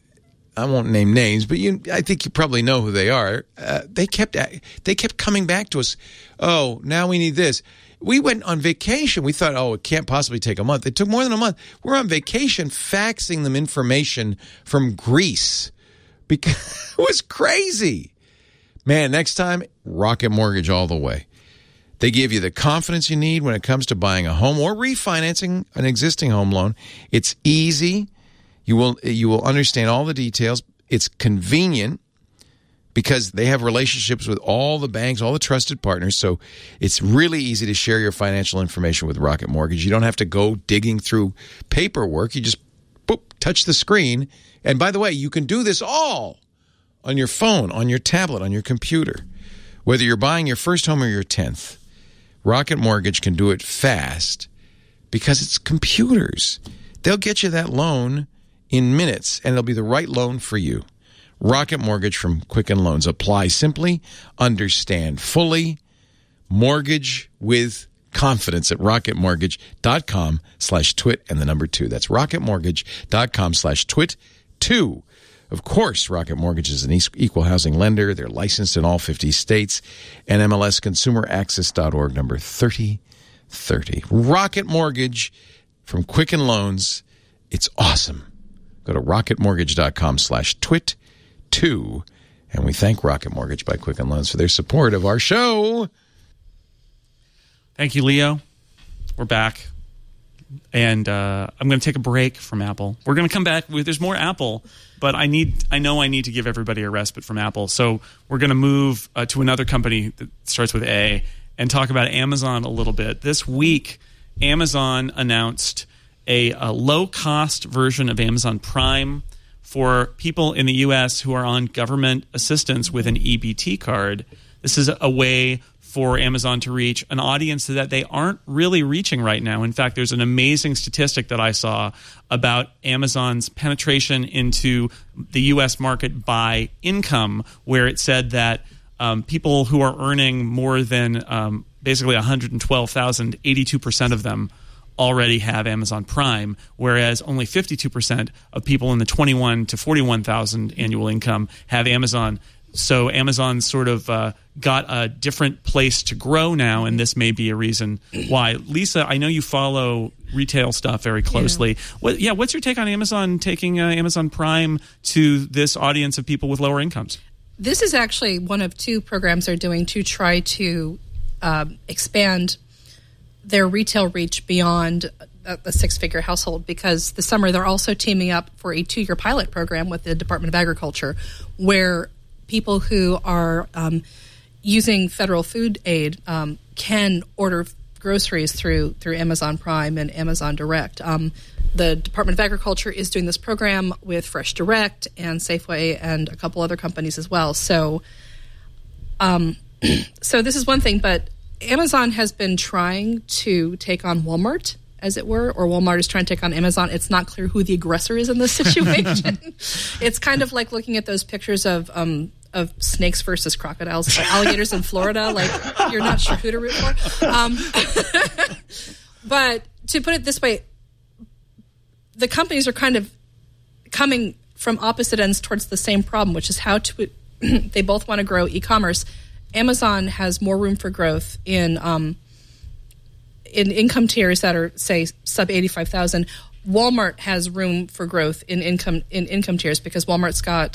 I won't name names, but I think you probably know who they are. They kept coming back to us. Oh, now we need this. We went on vacation. We thought, it can't possibly take a month. It took more than a month. We're on vacation faxing them information from Greece because it was crazy. Man, next time, Rocket Mortgage all the way. They give you the confidence you need when it comes to buying a home or refinancing an existing home loan. It's easy. You will understand all the details. It's convenient because they have relationships with all the banks, all the trusted partners. So it's really easy to share your financial information with Rocket Mortgage. You don't have to go digging through paperwork. You just touch the screen. And by the way, you can do this all on your phone, on your tablet, on your computer. Whether you're buying your first home or your 10th, Rocket Mortgage can do it fast because it's computers. They'll get you that loan in minutes, and it'll be the right loan for you. Rocket Mortgage from Quicken Loans. Apply simply, understand fully. Mortgage with confidence at rocketmortgage.com/twit and the number 2. That's rocketmortgage.com/twit2. Of course, Rocket Mortgage is an equal housing lender. They're licensed in all 50 states. And MLSConsumerAccess.org, number 3030. Rocket Mortgage from Quicken Loans. It's awesome. Go to rocketmortgage.com/twit2. And we thank Rocket Mortgage by Quicken Loans for their support of our show. Thank you, Leo. We're back. And I'm going to take a break from Apple. We're going to come back. There's more Apple, but I know I need to give everybody a respite from Apple. So we're going to move to another company that starts with A and talk about Amazon a little bit. This week, Amazon announced a low-cost version of Amazon Prime for people in the U.S. who are on government assistance with an EBT card. This is a way for Amazon to reach an audience that they aren't really reaching right now. In fact, there's an amazing statistic that I saw about Amazon's penetration into the U.S. market by income, where it said that people who are earning more than basically $112,000, 82% of them already have Amazon Prime, whereas only 52% of people in the $21,000 to $41,000 annual income have Amazon. So Amazon sort of got a different place to grow now, and this may be a reason why. Lisa, I know you follow retail stuff very closely. Yeah. What's your take on Amazon taking Amazon Prime to this audience of people with lower incomes? This is actually one of two programs they're doing to try to expand their retail reach beyond a six-figure household, because this summer they're also teaming up for a 2-year pilot program with the Department of Agriculture, where people who are using federal food aid can order groceries through Amazon Prime and Amazon Direct. The Department of Agriculture is doing this program with Fresh Direct and Safeway and a couple other companies as well. So, so this is one thing, but Amazon has been trying to take on Walmart, as it were, or Walmart is trying to take on Amazon. It's not clear who the aggressor is in this situation. It's kind of like looking at those pictures of snakes versus crocodiles, alligators in Florida. Like, you're not sure who to root for. But to put it this way, the companies are kind of coming from opposite ends towards the same problem, which is how to they both want to grow e-commerce. Amazon has more room for growth in income tiers that are, say, sub 85,000. Walmart has room for growth in income tiers because Walmart's got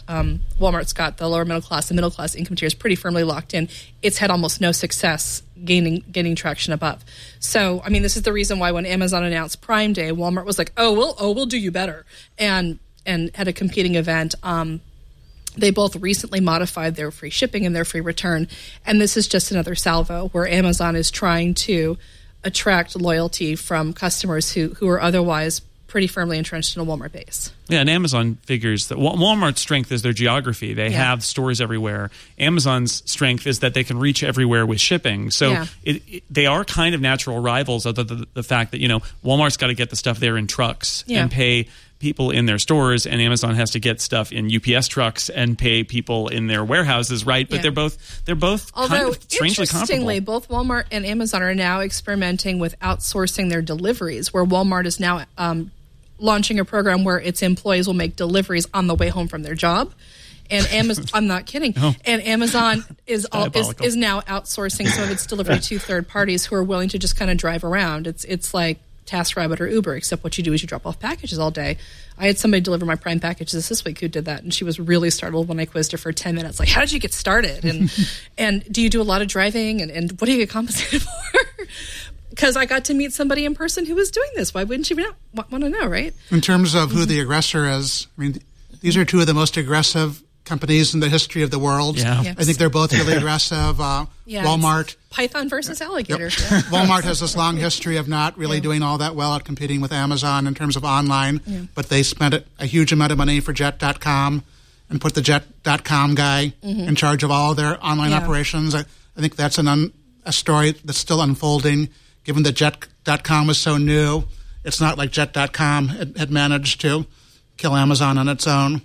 the lower middle class and middle class income tiers pretty firmly locked in. It's had almost no success gaining traction above. So, I mean, this is the reason why when Amazon announced Prime Day, Walmart was like, we'll do you better, and had a competing event. They both recently modified their free shipping and their free return, and this is just another salvo where Amazon is trying to attract loyalty from customers who are otherwise pretty firmly entrenched in a Walmart base. Yeah, and Amazon figures that Walmart's strength is their geography. They have stores everywhere. Amazon's strength is that they can reach everywhere with shipping. So they are kind of natural rivals, other than the fact that, Walmart's got to get the stuff there in trucks and pay people in their stores, and Amazon has to get stuff in UPS trucks and pay people in their warehouses, right? But they're both kind of strangely interestingly, comparable. both Walmart and Amazon are now experimenting with outsourcing their deliveries, where Walmart is now launching a program where its employees will make deliveries on the way home from their job. And Amazon, I'm not kidding. Oh. And Amazon is now outsourcing some of its delivery to third parties who are willing to just kind of drive around. It's like TaskRabbit or Uber, except what you do is you drop off packages all day. I had somebody deliver my Prime packages this week who did that, and she was really startled when I quizzed her for 10 minutes. Like, how did you get started? And do you do a lot of driving? And what do you get compensated for? Because I got to meet somebody in person who was doing this. Why wouldn't you want to know, right? In terms of who the aggressor is, I mean, these are two of the most aggressive companies in the history of the world. Yeah. Yes. I think they're both really aggressive. Walmart. Python versus alligator. Yep. Yeah. Walmart has this long history of not really doing all that well at competing with Amazon in terms of online, but they spent a huge amount of money for Jet.com and put the Jet.com guy in charge of all of their online operations. I think that's a story that's still unfolding. Given that Jet.com was so new, it's not like Jet.com had managed to kill Amazon on its own.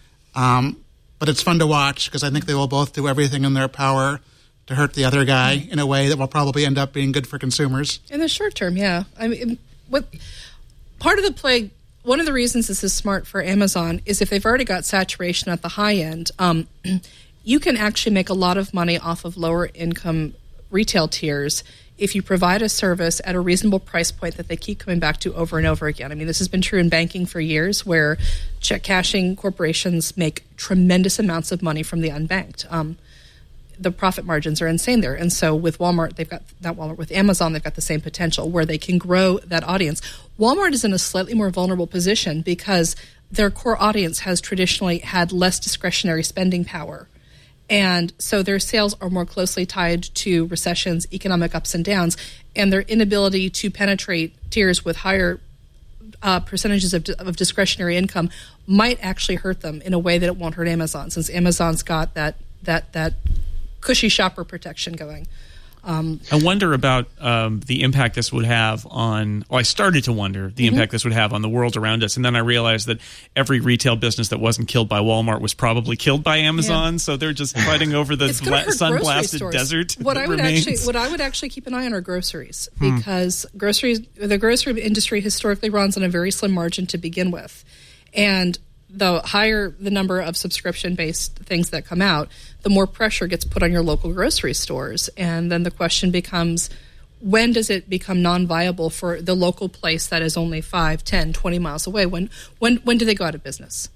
But it's fun to watch because I think they will both do everything in their power to hurt the other guy in a way that will probably end up being good for consumers. In the short term, yeah. I mean, part of the play, one of the reasons this is smart for Amazon is if they've already got saturation at the high end, you can actually make a lot of money off of lower income retail tiers if you provide a service at a reasonable price point that they keep coming back to over and over again. I mean, this has been true in banking for years, where check cashing corporations make tremendous amounts of money from the unbanked. The profit margins are insane there. And so with Walmart, with Amazon, they've got the same potential where they can grow that audience. Walmart is in a slightly more vulnerable position because their core audience has traditionally had less discretionary spending power. And so their sales are more closely tied to recessions, economic ups and downs, and their inability to penetrate tiers with higher percentages of discretionary income might actually hurt them in a way that it won't hurt Amazon, since Amazon's got that cushy shopper protection going. I wonder about the impact this would have on, I started to wonder the impact this would have on the world around us. And then I realized that every retail business that wasn't killed by Walmart was probably killed by Amazon. Yeah. So they're just fighting over the sun-blasted desert. What I would actually keep an eye on are groceries, because the grocery industry historically runs on a very slim margin to begin with. And the higher the number of subscription-based things that come out, the more pressure gets put on your local grocery stores. And then the question becomes, when does it become non-viable for the local place that is only 5, 10, 20 miles away? When do they go out of business?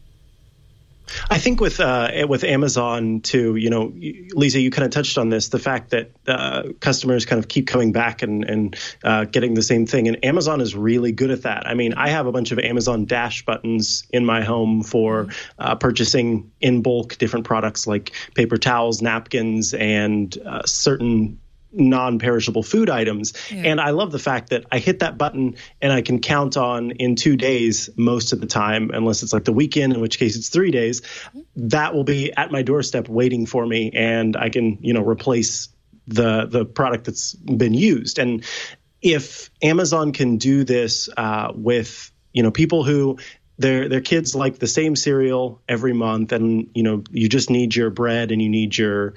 I think with Amazon too, Lisa, you kind of touched on this, the fact that customers kind of keep coming back and getting the same thing. And Amazon is really good at that. I mean, I have a bunch of Amazon Dash buttons in my home for purchasing in bulk different products like paper towels, napkins, and certain non-perishable food items. Yeah. And I love the fact that I hit that button and I can count on in 2 days most of the time, unless it's like the weekend, in which case it's 3 days, that will be at my doorstep waiting for me, and I can, replace the product that's been used. And if Amazon can do this with, people who their kids like the same cereal every month, and, you just need your bread and you need your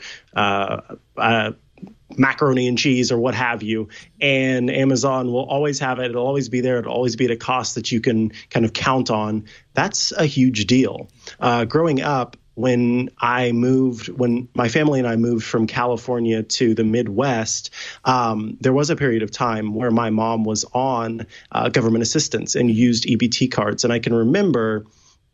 macaroni and cheese or what have you, and Amazon will always have it. It'll always be there. It'll always be at a cost that you can kind of count on. That's a huge deal. Growing up, when my family and I moved from California to the Midwest, there was a period of time where my mom was on government assistance and used EBT cards. And I can remember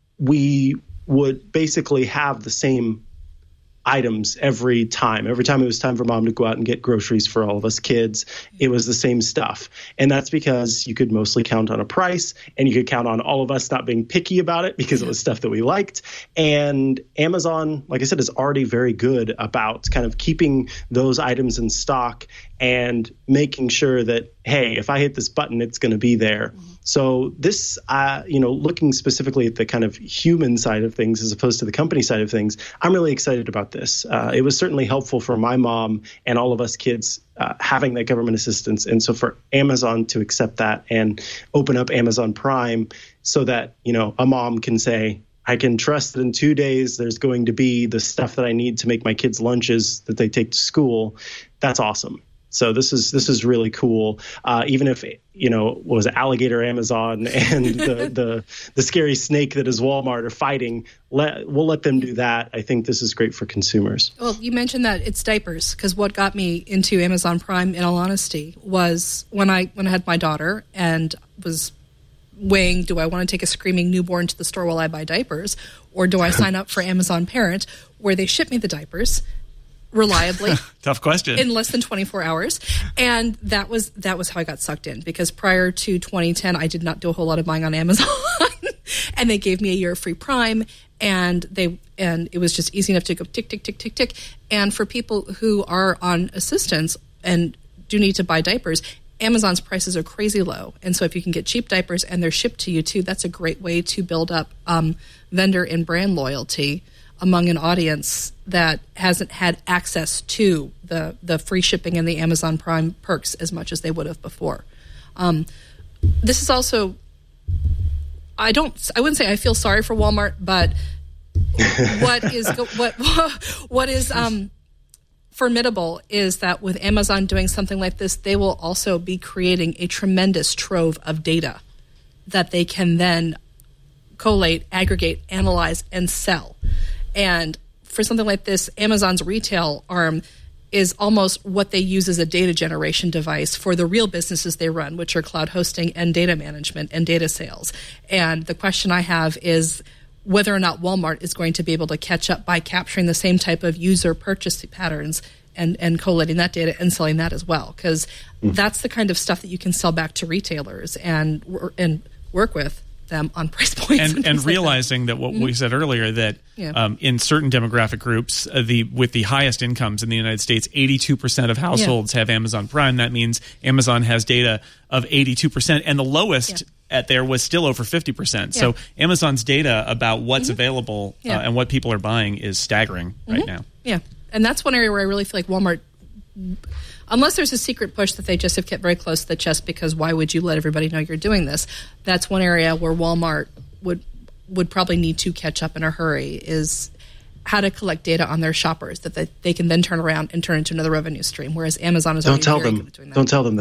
we would basically have the same items every time. Every time it was time for mom to go out and get groceries for all of us kids, it was the same stuff. And that's because you could mostly count on a price, and you could count on all of us not being picky about it because it was stuff that we liked. And Amazon, like I said, is already very good about kind of keeping those items in stock and making sure that, hey, if I hit this button, it's going to be there. So this, looking specifically at the kind of human side of things as opposed to the company side of things, I'm really excited about this. It was certainly helpful for my mom and all of us kids having that government assistance. And so for Amazon to accept that and open up Amazon Prime so that, a mom can say, I can trust that in 2 days there's going to be the stuff that I need to make my kids' lunches that they take to school. That's awesome. So this is really cool. Even if was alligator Amazon and the scary snake that is Walmart are fighting, we'll let them do that. I think this is great for consumers. Well, you mentioned that it's diapers, because what got me into Amazon Prime, in all honesty, was when I had my daughter and was weighing, do I want to take a screaming newborn to the store while I buy diapers, or do I sign up for Amazon Parent, where they ship me the diapers reliably. Tough question. In less than 24 hours. And that was how I got sucked in, because prior to 2010, I did not do a whole lot of buying on Amazon. And they gave me a year of free Prime, and it was just easy enough to go tick, tick, tick, tick, tick. And for people who are on assistance and do need to buy diapers, Amazon's prices are crazy low. And so if you can get cheap diapers and they're shipped to you too, that's a great way to build up vendor and brand loyalty among an audience that hasn't had access to the free shipping and the Amazon Prime perks as much as they would have before. This is also, I wouldn't say I feel sorry for Walmart, but what is formidable is that with Amazon doing something like this, they will also be creating a tremendous trove of data that they can then collate, aggregate, analyze, and sell. And for something like this, Amazon's retail arm is almost what they use as a data generation device for the real businesses they run, which are cloud hosting and data management and data sales. And the question I have is whether or not Walmart is going to be able to catch up by capturing the same type of user purchase patterns and collating that data and selling that as well. Because that's the kind of stuff that you can sell back to retailers and work with them on price points and realizing that what we said earlier, that in certain demographic groups, with the highest incomes in the United States, 82% of households have Amazon Prime. That means Amazon has data of 82%, and the lowest at there was still over 50%. So Amazon's data about what's available and what people are buying is staggering right now. Yeah, and that's one area where I really feel like Walmart, unless there's a secret push that they just have kept very close to the chest, because why would you let everybody know you're doing this? That's one area where Walmart would probably need to catch up in a hurry, is how to collect data on their shoppers that they can then turn around and turn into another revenue stream, whereas Amazon is already very good at doing that. Don't tell them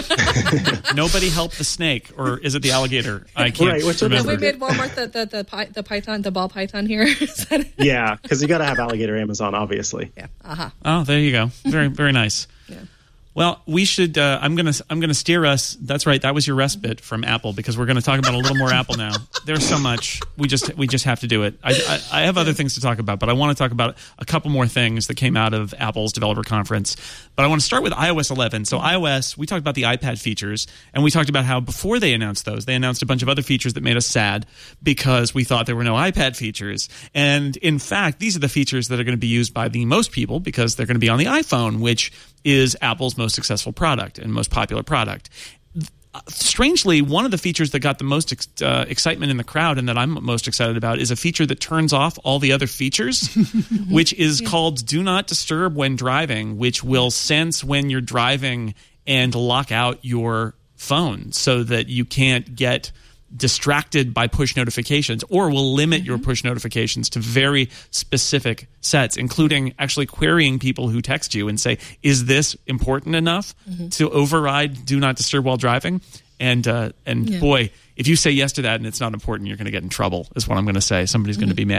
that. Nobody helped the snake, or is it the alligator? I can't remember. We made Walmart the python, the ball python here. Yeah, because you got to have alligator Amazon, obviously. Yeah. Oh, there you go. Very, very nice. Yeah. Well, we should. I'm gonna steer us. That's right. That was your respite from Apple, because we're going to talk about a little more Apple now. There's so much. We just have to do it. I have other things to talk about, but I want to talk about a couple more things that came out of Apple's developer conference. But I want to start with iOS 11. So iOS, we talked about the iPad features, and we talked about how before they announced those, they announced a bunch of other features that made us sad because we thought there were no iPad features. And in fact, these are the features that are going to be used by the most people, because they're going to be on the iPhone, which is Apple's most successful product and most popular product. Strangely, one of the features that got the most excitement in the crowd, and that I'm most excited about, is a feature that turns off all the other features, which is called Do Not Disturb when driving, which will sense when you're driving and lock out your phone so that you can't get distracted by push notifications, or will limit your push notifications to very specific sets, including actually querying people who text you and say, is this important enough to override Do Not Disturb while driving? And boy, if you say yes to that and it's not important, you're going to get in trouble, is what I'm going to say. Somebody's going to be mad.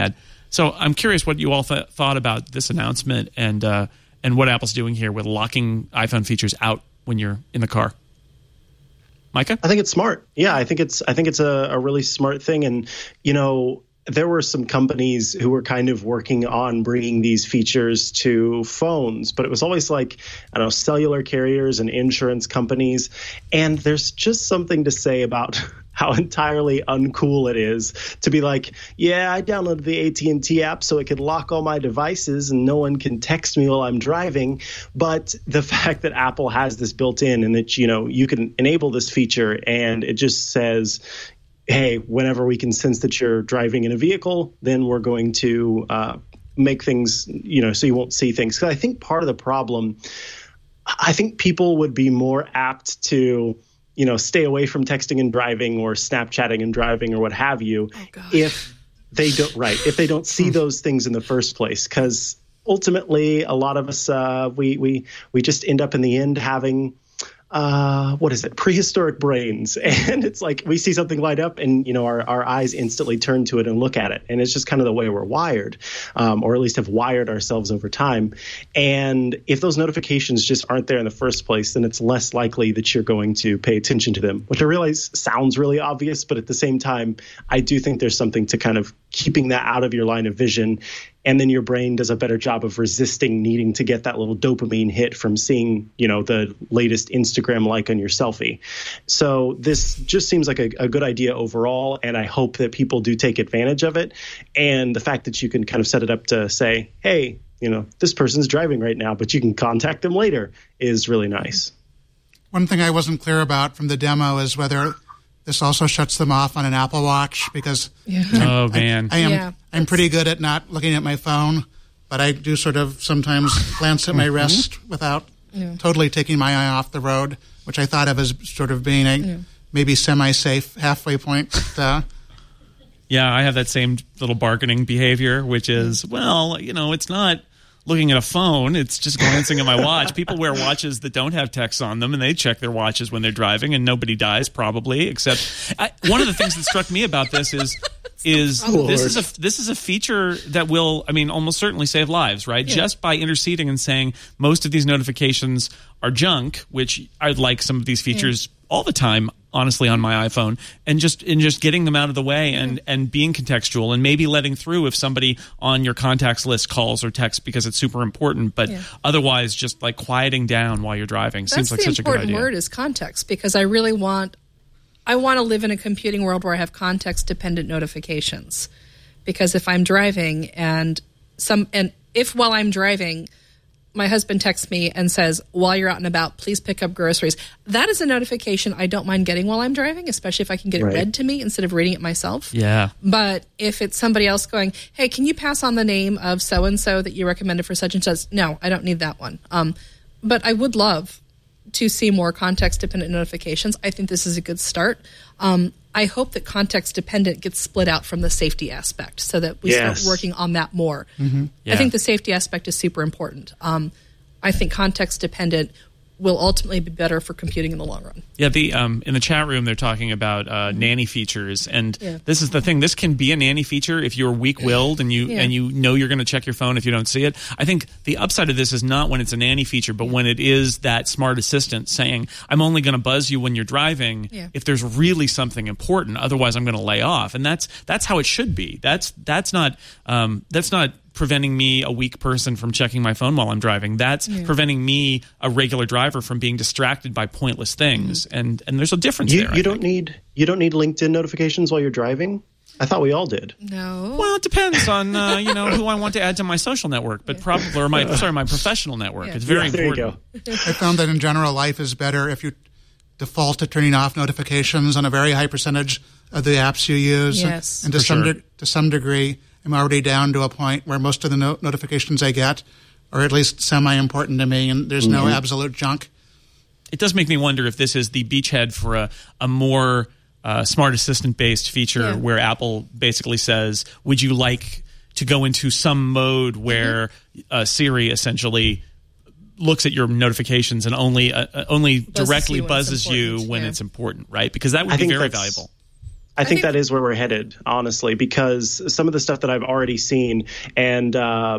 So I'm curious what you all thought about this announcement and what Apple's doing here with locking iPhone features out when you're in the car. Micah? I think it's smart. Yeah, I think it's a really smart thing. And, you know, there were some companies who were kind of working on bringing these features to phones, but it was always like, I don't know, cellular carriers and insurance companies. And there's just something to say about how entirely uncool it is to be like, yeah, I downloaded the AT&T app so it could lock all my devices and no one can text me while I'm driving. But the fact that Apple has this built in and that, you know, you can enable this feature and it just says, hey, whenever we can sense that you're driving in a vehicle, then we're going to make things, you know, so you won't see things. Because I think part of the problem, I think people would be more apt to, you know, stay away from texting and driving or Snapchatting and driving or what have you if they don't see those things in the first place. Because ultimately, a lot of us, we just end up in the end having prehistoric brains. And it's like we see something light up and, you know, our eyes instantly turn to it and look at it. And it's just kind of the way we're wired, or at least have wired ourselves over time. And if those notifications just aren't there in the first place, then it's less likely that you're going to pay attention to them, which I realize sounds really obvious. But at the same time, I do think there's something to kind of keeping that out of your line of vision. And then your brain does a better job of resisting needing to get that little dopamine hit from seeing, you know, the latest Instagram like on your selfie. So this just seems like a good idea overall. And I hope that people do take advantage of it. And the fact that you can kind of set it up to say, hey, you know, this person's driving right now, but you can contact them later is really nice. One thing I wasn't clear about from the demo is whether this also shuts them off on an Apple Watch, because I'm pretty good at not looking at my phone, but I do sort of sometimes glance at my wrist without totally taking my eye off the road, which I thought of as sort of being a maybe semi-safe halfway point. Yeah, I have that same little bargaining behavior, which is, well, you know, it's not looking at a phone, it's just glancing at my watch. People wear watches that don't have text on them, and they check their watches when they're driving, and nobody dies probably. Except one of the things that struck me about this is this is a feature that will, I mean, almost certainly save lives, right? Yeah. Just by interceding and saying most of these notifications are junk, which I'd like some of these features all the time, honestly, on my iPhone, and just getting them out of the way and being contextual and maybe letting through if somebody on your contacts list calls or texts because it's super important, but otherwise just like quieting down while you're driving seems like such a good idea. That's the important word is context, because I really want to live in a computing world where I have context-dependent notifications. Because if I'm driving and if while I'm driving, my husband texts me and says, while you're out and about, please pick up groceries. That is a notification I don't mind getting while I'm driving, especially if I can get it read to me instead of reading it myself. Yeah. But if it's somebody else going, hey, can you pass on the name of so-and-so that you recommended for such and such? No, I don't need that one. But I would love to see more context-dependent notifications. I think this is a good start. I hope that context-dependent gets split out from the safety aspect so that we start working on that more. Mm-hmm. Yeah. I think the safety aspect is super important. I think context-dependent will ultimately be better for computing in the long run. Yeah, in the chat room, they're talking about nanny features, and this is the thing. This can be a nanny feature if you're weak-willed and you know you're going to check your phone if you don't see it. I think the upside of this is not when it's a nanny feature, but when it is that smart assistant saying, I'm only going to buzz you when you're driving if there's really something important. Otherwise, I'm going to lay off, and that's how it should be. That's not preventing me, a weak person, from checking my phone while I'm driving. That's preventing me, a regular driver, from being distracted by pointless things. And there's a difference there. You don't need LinkedIn notifications while you're driving? I thought we all did. No. Well, it depends on who I want to add to my social network, but probably my professional network. It's very important. There you go. I found that in general, life is better if you default to turning off notifications on a very high percentage of the apps you use. Yes. And to some degree, I'm already down to a point where most of the notifications I get are at least semi-important to me, and there's no absolute junk. It does make me wonder if this is the beachhead for a more smart assistant-based feature where Apple basically says, would you like to go into some mode where Siri essentially looks at your notifications and only directly buzzes you when it's important, right? Because that would be very valuable. I think that is where we're headed, honestly, because some of the stuff that I've already seen and,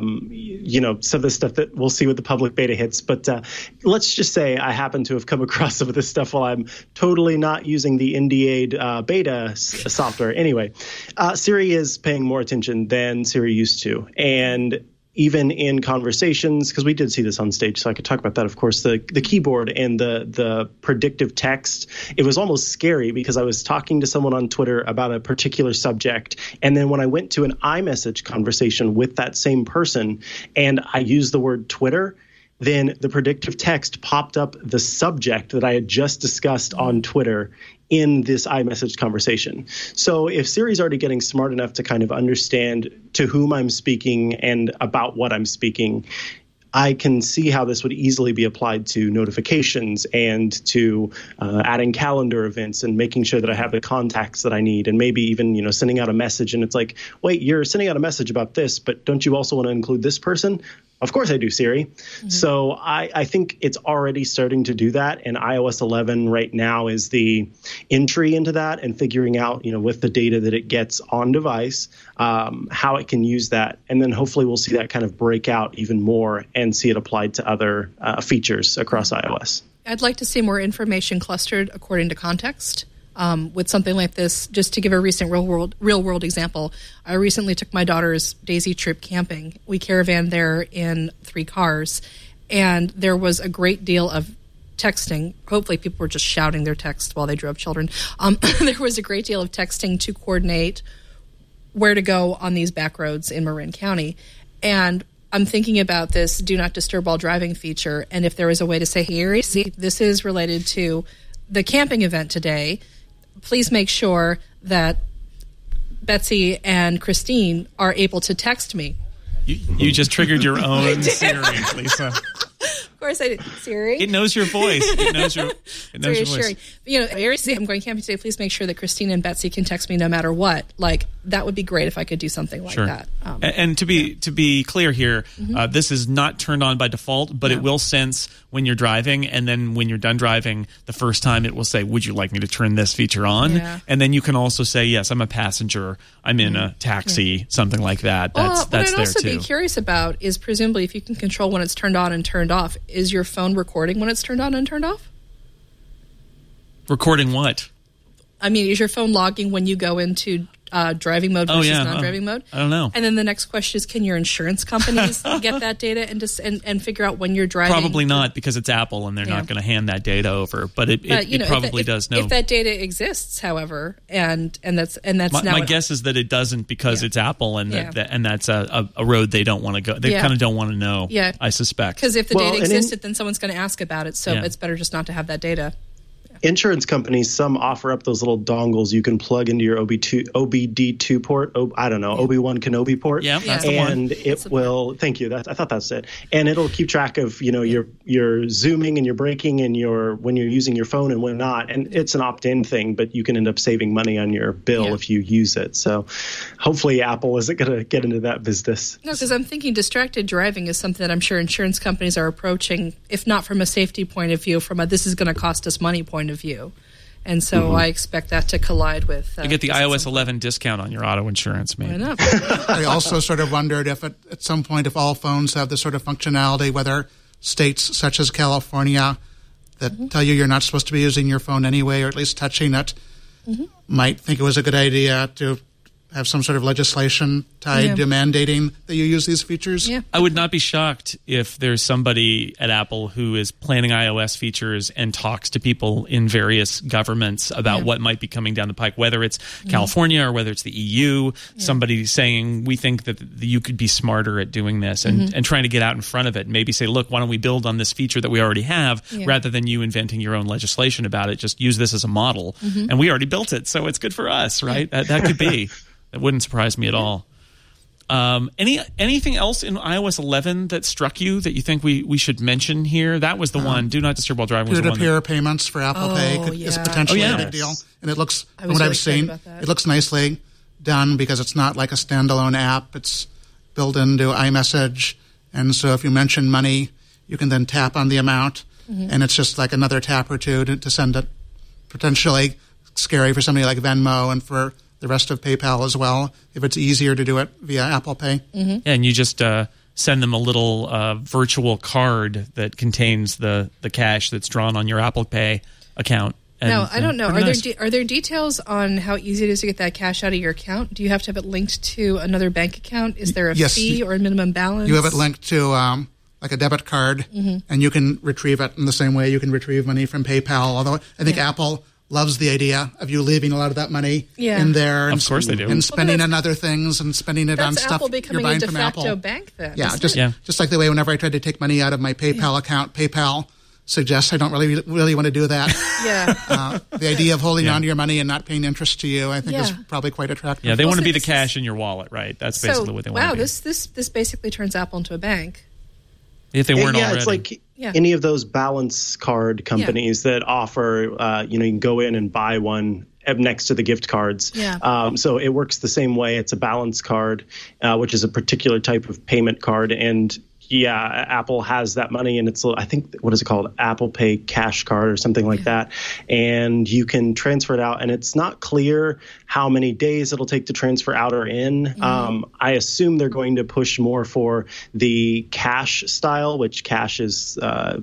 some of the stuff that we'll see with the public beta hits. But let's just say I happen to have come across some of this stuff while I'm totally not using the NDA'd beta software. Anyway, Siri is paying more attention than Siri used to. And even in conversations, because we did see this on stage, so I could talk about that, of course, the keyboard and the predictive text, it was almost scary because I was talking to someone on Twitter about a particular subject. And then when I went to an iMessage conversation with that same person and I used the word Twitter, then the predictive text popped up the subject that I had just discussed on Twitter in this iMessage conversation. So if Siri's already getting smart enough to kind of understand to whom I'm speaking and about what I'm speaking, I can see how this would easily be applied to notifications and to adding calendar events and making sure that I have the contacts that I need, and maybe even, sending out a message and it's like, wait, you're sending out a message about this, but don't you also want to include this person? Of course I do, Siri. Mm-hmm. So I think it's already starting to do that, and iOS 11 right now is the entry into that and figuring out, with the data that it gets on device, how it can use that. And then hopefully we'll see that kind of break out even more and see it applied to other features across iOS. I'd like to see more information clustered according to context. With something like this, just to give a recent real world example, I recently took my daughter's Daisy trip camping. We caravaned there in 3 cars, and there was a great deal of texting. Hopefully people were just shouting their text while they drove children. There was a great deal of texting to coordinate where to go on these back roads in Marin County. And I'm thinking about this do not disturb while driving feature, and if there was a way to say, here, see, this is related to the camping event today. Please make sure that Betsy and Christine are able to text me. You just triggered your own Siri, Lisa. Of course I did. Siri? It knows your voice. It knows your voice. I'm going camping today. Please make sure that Christine and Betsy can text me no matter what. Like, that would be great if I could do something like that. And to be clear here, this is not turned on by default, but it will sense when you're driving, and then when you're done driving, the first time it will say, would you like me to turn this feature on? Yeah. And then you can also say, yes, I'm a passenger, I'm in a taxi, something like that. That's there too. What I'd also be curious about is presumably if you can control when it's turned on and turned off, is your phone recording when it's turned on and turned off? Recording what? I mean, is your phone logging when you go into driving mode versus non-driving mode? I don't know. And then the next question is, can your insurance companies get that data and figure out when you're driving? Probably not, because it's Apple and they're not going to hand that data over. But it probably does know. If that data exists, however, and that's my guess is that it doesn't, because it's Apple and that's a road they don't want to go. They kind of don't want to know. Yeah. I suspect, because if the data existed, then someone's going to ask about it. So it's better just not to have that data. Insurance companies, some offer up those little dongles you can plug into your OBD2 port. Obi-Wan Kenobi port. Yeah, that's the one. And it will. Thank you. I thought that's it. And it'll keep track of your zooming and your braking and when you're using your phone and when not. And it's an opt-in thing, but you can end up saving money on your bill if you use it. So hopefully Apple isn't going to get into that business. No, because I'm thinking distracted driving is something that I'm sure insurance companies are approaching, if not from a safety point of view, from a this is going to cost us money point of view. And so I expect that to collide with... you get the iOS 11 discount on your auto insurance, maybe. I also sort of wondered if at some point, if all phones have this sort of functionality, whether states such as California that tell you you're not supposed to be using your phone anyway, or at least touching it, might think it was a good idea to have some sort of legislation tied to mandating that you use these features? Yeah. I would not be shocked if there's somebody at Apple who is planning iOS features and talks to people in various governments about what might be coming down the pike, whether it's California or whether it's the EU, somebody saying, we think that you could be smarter at doing this and trying to get out in front of it and maybe say, look, why don't we build on this feature that we already have rather than you inventing your own legislation about it. Just use this as a model. And we already built it, so it's good for us, right? That could be. That wouldn't surprise me at all. Anything else in iOS 11 that struck you that you think we should mention here? That was the one. Do not disturb while driving. Peer-to-peer payments for Apple Pay is potentially a big deal, and it looks, from what I've seen, it looks nicely done because it's not like a standalone app. It's built into iMessage, and so if you mention money, you can then tap on the amount, and it's just like another tap or two to send it potentially scary for somebody like Venmo and for the rest of PayPal as well, if it's easier to do it via Apple Pay. Yeah, and you just send them a little virtual card that contains the cash that's drawn on your Apple Pay account. Now, I don't know. Nice. Are there details on how easy it is to get that cash out of your account? Do you have to have it linked to another bank account? Is there a fee or a minimum balance? You have it linked to like a debit card, and you can retrieve it in the same way you can retrieve money from PayPal. Although I think Apple loves the idea of you leaving a lot of that money in there. And, of course they do. And spending on other things and spending it on stuff Apple becoming you're buying a de from facto Apple. bank then. Yeah, just like the way whenever I tried to take money out of my PayPal account, PayPal suggests I don't really want to do that. The idea of holding on to your money and not paying interest to you, I think, is probably quite attractive. Yeah, they want to be the cash in your wallet, right? That's basically what they want to be. This basically turns Apple into a bank. If they weren't already. It's like any of those balance card companies that offer, you can go in and buy one next to the gift cards. So it works the same way. It's a balance card, which is a particular type of payment card. And Apple has that money, and it's, I think, what is it called? Apple Pay Cash Card or something like that. And you can transfer it out, and it's not clear how many days it'll take to transfer out or in. I assume they're going to push more for the cash style, which cash is,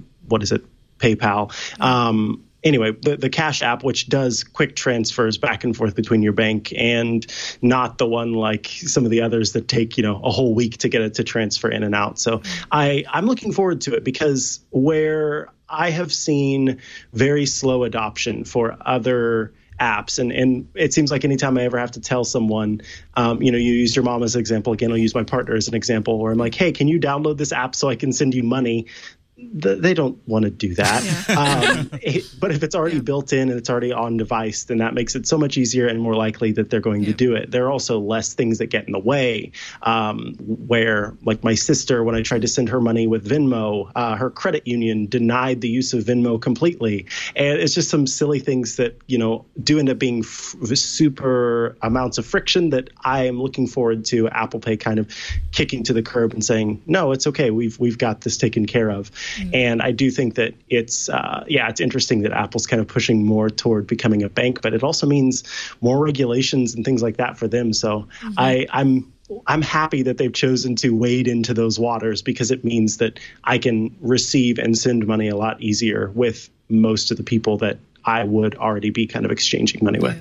PayPal. Anyway, the Cash App, which does quick transfers back and forth between your bank, and not the one like some of the others that take, a whole week to get it to transfer in and out. So I'm looking forward to it, because where I have seen very slow adoption for other apps, and it seems like anytime I ever have to tell someone, you used your mom as an example. Again, I'll use my partner as an example, where I'm like, hey, can you download this app so I can send you money? They don't want to do that. But if it's already built in and it's already on device, then that makes it so much easier and more likely that they're going to do it. There are also less things that get in the way, where, like my sister, when I tried to send her money with Venmo, her credit union denied the use of Venmo completely. And it's just some silly things that, do end up being super amounts of friction that I am looking forward to Apple Pay kind of kicking to the curb and saying, no, it's okay. We've got this taken care of. And I do think that it's interesting that Apple's kind of pushing more toward becoming a bank, but it also means more regulations and things like that for them. So I'm happy that they've chosen to wade into those waters, because it means that I can receive and send money a lot easier with most of the people that I would already be kind of exchanging money with.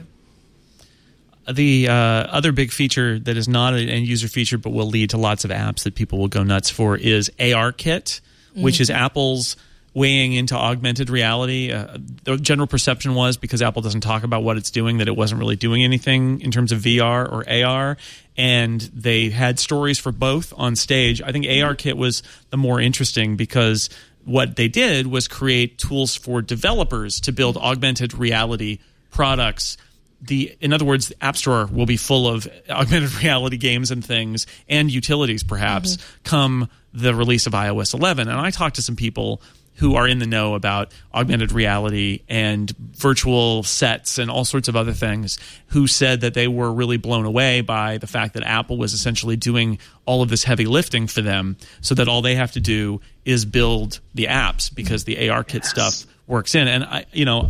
The other big feature that is not an end-user feature but will lead to lots of apps that people will go nuts for is ARKit, which is Apple's weighing into augmented reality. The general perception was, because Apple doesn't talk about what it's doing, that it wasn't really doing anything in terms of VR or AR. And they had stories for both on stage. I think ARKit was the more interesting, because what they did was create tools for developers to build augmented reality products. In other words, the App Store will be full of augmented reality games and things, and utilities perhaps, come the release of iOS 11. And I talked to some people who are in the know about augmented reality and virtual sets and all sorts of other things, who said that they were really blown away by the fact that Apple was essentially doing all of this heavy lifting for them, so that all they have to do is build the apps, because the ARKit stuff works in. And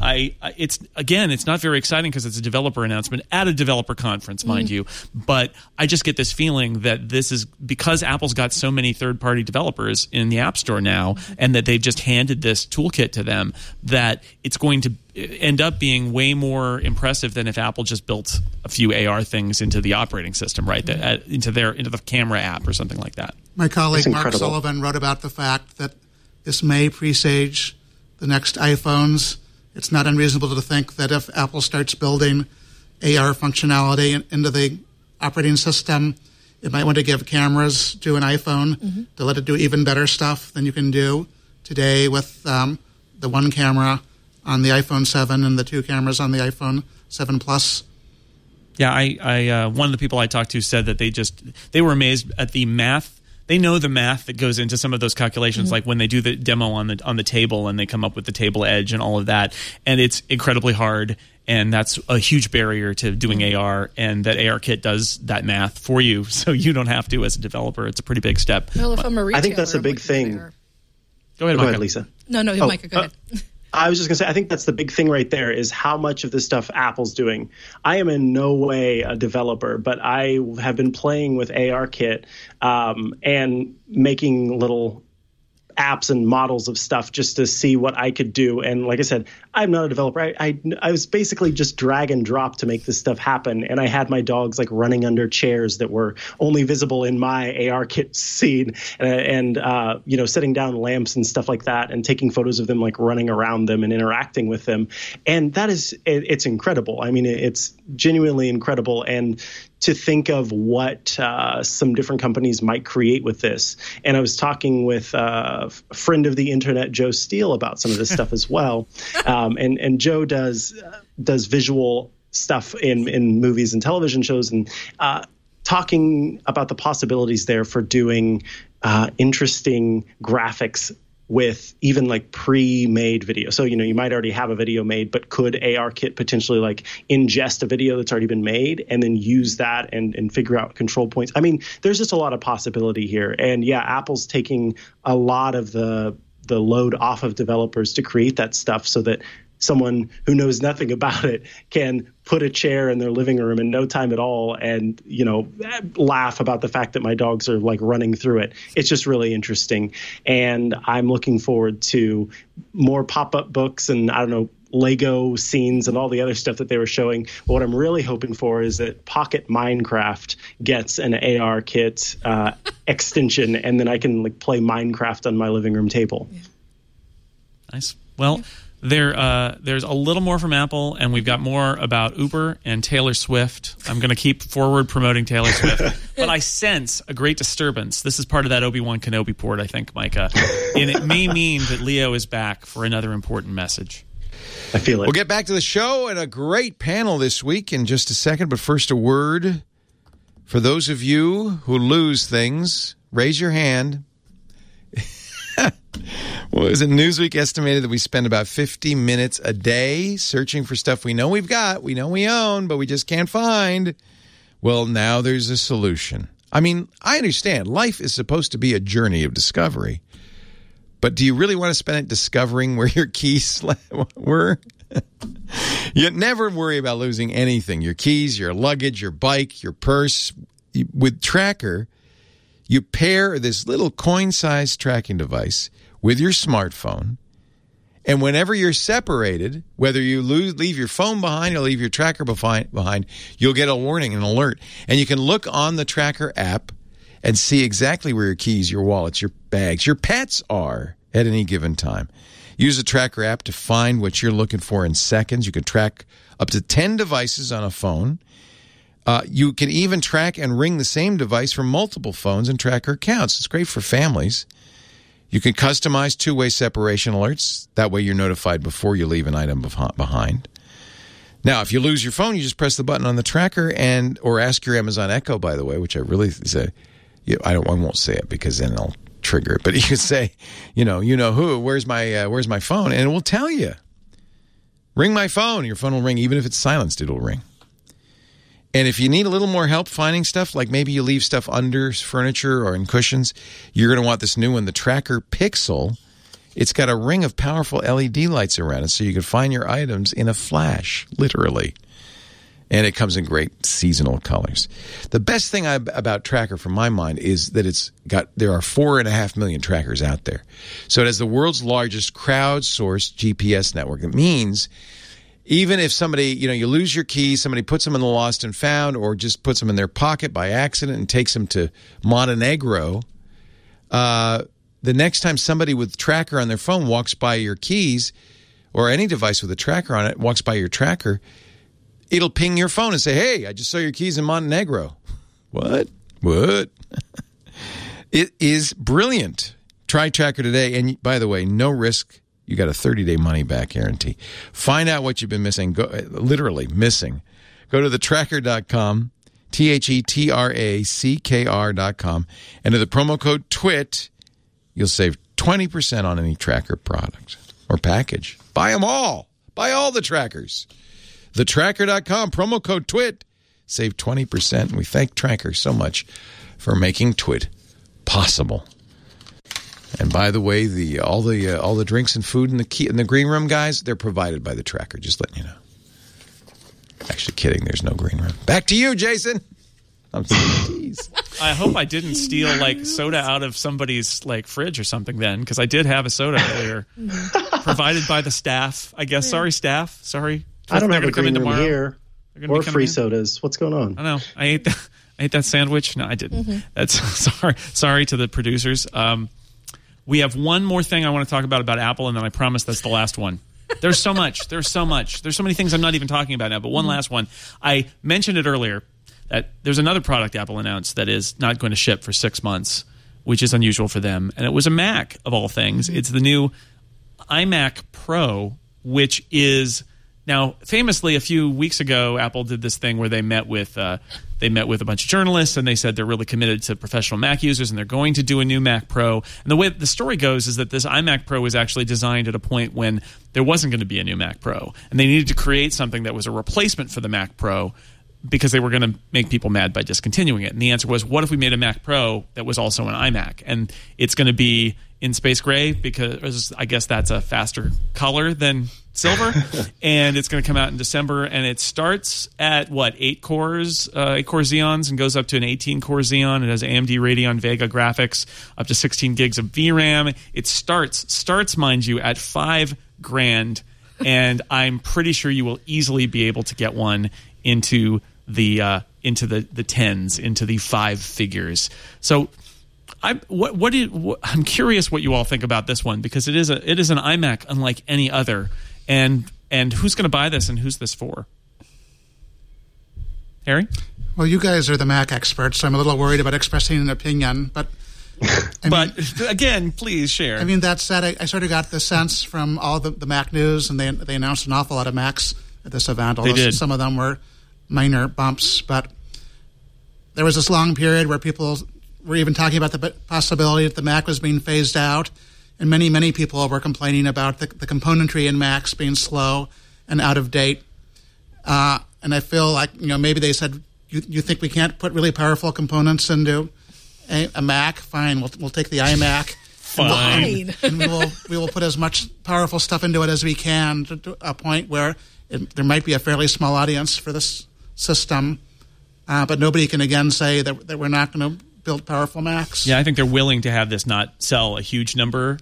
it's not very exciting, because it's a developer announcement at a developer conference, mind you. But I just get this feeling that this is because Apple's got so many third-party developers in the App Store now, and that they've just handed this toolkit to them, that it's going to end up being way more impressive than if Apple just built a few AR things into the operating system, right? Into the camera app or something like that. My colleague Mark Sullivan wrote about the fact that this may presage the next iPhones. It's not unreasonable to think that if Apple starts building AR functionality into the operating system, it might want to give cameras to an iPhone to let it do even better stuff than you can do today with the one camera on the iPhone 7 and the two cameras on the iPhone 7 Plus. Yeah, I one of the people I talked to said that they were amazed at the math. They know the math that goes into some of those calculations, like when they do the demo on the table and they come up with the table edge and all of that, and it's incredibly hard, and that's a huge barrier to doing AR, and that ARKit does that math for you, so you don't have to as a developer. It's a pretty big step. Well, if I'm a retailer, I think that's a big thing. Go ahead, Lisa. No, Micah, go ahead. I was just going to say, I think that's the big thing right there is how much of this stuff Apple's doing. I am in no way a developer, but I have been playing with ARKit and making little apps and models of stuff just to see what I could do. And like I said, I'm not a developer. I was basically just drag and drop to make this stuff happen. And I had my dogs like running under chairs that were only visible in my ARKit scene and you know, setting down lamps and stuff like that and taking photos of them like running around them and interacting with them. And that is, it's incredible. I mean, it's genuinely incredible. And to think of what some different companies might create with this. And I was talking with a friend of the internet, Joe Steele, about some of this stuff as well. And Joe does visual stuff in movies and television shows, and talking about the possibilities there for doing interesting graphics with even like pre-made video. So, you know, you might already have a video made, but could ARKit potentially like ingest a video that's already been made and then use that and figure out control points? I mean, there's just a lot of possibility here. And yeah, Apple's taking a lot of the load off of developers to create that stuff so that someone who knows nothing about it can put a chair in their living room in no time at all and, you know, laugh about the fact that my dogs are like running through it. It's just really interesting. And I'm looking forward to more pop-up books and, I don't know, Lego scenes and all the other stuff that they were showing. But what I'm really hoping for is that Pocket Minecraft gets an ARKit extension, and then I can like play Minecraft on my living room table. Yeah. Nice. Well, there's a little more from Apple, and we've got more about Uber and Taylor Swift. I'm going to keep forward promoting Taylor Swift, but I sense a great disturbance. This is part of that Obi-Wan Kenobi port, I think, Micah, and it may mean that Leo is back for another important message. I feel it. We'll get back to the show and a great panel this week in just a second, but first a word for those of you who lose things. Raise your hand. Well, is it Newsweek estimated that we spend about 50 minutes a day searching for stuff we know we've got, we know we own, but we just can't find? Well, now there's a solution. I mean, I understand. Life is supposed to be a journey of discovery. But do you really want to spend it discovering where your keys were? You never worry about losing anything. Your keys, your luggage, your bike, your purse. With Tracker, you pair this little coin-sized tracking device with your smartphone, and whenever you're separated, whether you leave your phone behind or leave your Tracker behind, you'll get a warning, an alert. And you can look on the Tracker app and see exactly where your keys, your wallets, your bags, your pets are at any given time. Use the Tracker app to find what you're looking for in seconds. You can track up to 10 devices on a phone. You can even track and ring the same device from multiple phones and Tracker accounts. It's great for families. You can customize two-way separation alerts. That way you're notified before you leave an item behind. Now, if you lose your phone, you just press the button on the Tracker or ask your Amazon Echo, by the way, which I really say, I won't say it because then it'll trigger it. But you can say, you know who, where's my phone? And it will tell you. Ring my phone. Your phone will ring. Even if it's silenced, it'll ring. And if you need a little more help finding stuff, like maybe you leave stuff under furniture or in cushions, you're going to want this new one, the Tracker Pixel. It's got a ring of powerful LED lights around it so you can find your items in a flash, literally. And it comes in great seasonal colors. The best thing about Tracker, from my mind, is that there are 4.5 million trackers out there. So it has the world's largest crowdsourced GPS network. It means even if somebody, you lose your keys, somebody puts them in the lost and found or just puts them in their pocket by accident and takes them to Montenegro, the next time somebody with Tracker on their phone walks by your keys, or any device with a Tracker on it walks by your Tracker, it'll ping your phone and say, hey, I just saw your keys in Montenegro. What? It is brilliant. Try Tracker today. And by the way, no risk. You got a 30-day money-back guarantee. Find out what you've been missing, literally missing. Go to thetracker.com, TheTrackr.com, and to the promo code TWIT, you'll save 20% on any Tracker product or package. Buy them all. Buy all the trackers. TheTracker.com, promo code TWIT, save 20%. And we thank Tracker so much for making TWIT possible. And by the way, all the drinks and food in the green room, guys, they're provided by the Tracker. Just letting you know. Actually, kidding. There's no green room. Back to you, Jason. I'm sorry. I hope I didn't steal like soda out of somebody's like fridge or something then, because I did have a soda earlier, provided by the staff. I guess. Sorry, staff. Sorry. I don't have a green room here or free sodas. What's going on? I know. I ate that sandwich. No, I didn't. Mm-hmm. That's sorry to the producers. We have one more thing I want to talk about Apple, and then I promise that's the last one. There's so much. There's so many things I'm not even talking about now. But one last one. I mentioned it earlier. That there's another product Apple announced that is not going to ship for 6 months, which is unusual for them. And it was a Mac, of all things. It's the new iMac Pro, which is now famously a few weeks ago, Apple did this thing where they met with a bunch of journalists, and they said they're really committed to professional Mac users, and they're going to do a new Mac Pro. And the way the story goes is that this iMac Pro was actually designed at a point when there wasn't going to be a new Mac Pro, and they needed to create something that was a replacement for the Mac Pro, because they were going to make people mad by discontinuing it. And the answer was, what if we made a Mac Pro that was also an iMac? And it's going to be in space gray, because I guess that's a faster color than silver. And it's going to come out in December. And it starts at, 8 core Xeons, and goes up to an 18-core Xeon. It has AMD Radeon Vega graphics, up to 16 gigs of VRAM. It starts, mind you, at $5,000. And I'm pretty sure you will easily be able to get one into the tens, into the 5 figures. So I'm curious what you all think about this one, because it is an iMac unlike any other. And who's going to buy this, and who's this for? Harry? Well, you guys are the Mac experts, so I'm a little worried about expressing an opinion, but again, please share. I mean, that said, I sort of got the sense from all the Mac news, and they announced an awful lot of Macs at this event, although some of them were minor bumps. But there was this long period where people were even talking about the possibility that the Mac was being phased out, and many people were complaining about the componentry in Macs being slow and out of date. And I feel like, maybe they said, you think we can't put really powerful components into a Mac? Fine, we'll take the iMac. Fine. And we will put as much powerful stuff into it as we can to a point where there might be a fairly small audience for this system, but nobody can again say that we're not going to build powerful Macs. Yeah, I think they're willing to have this not sell a huge number,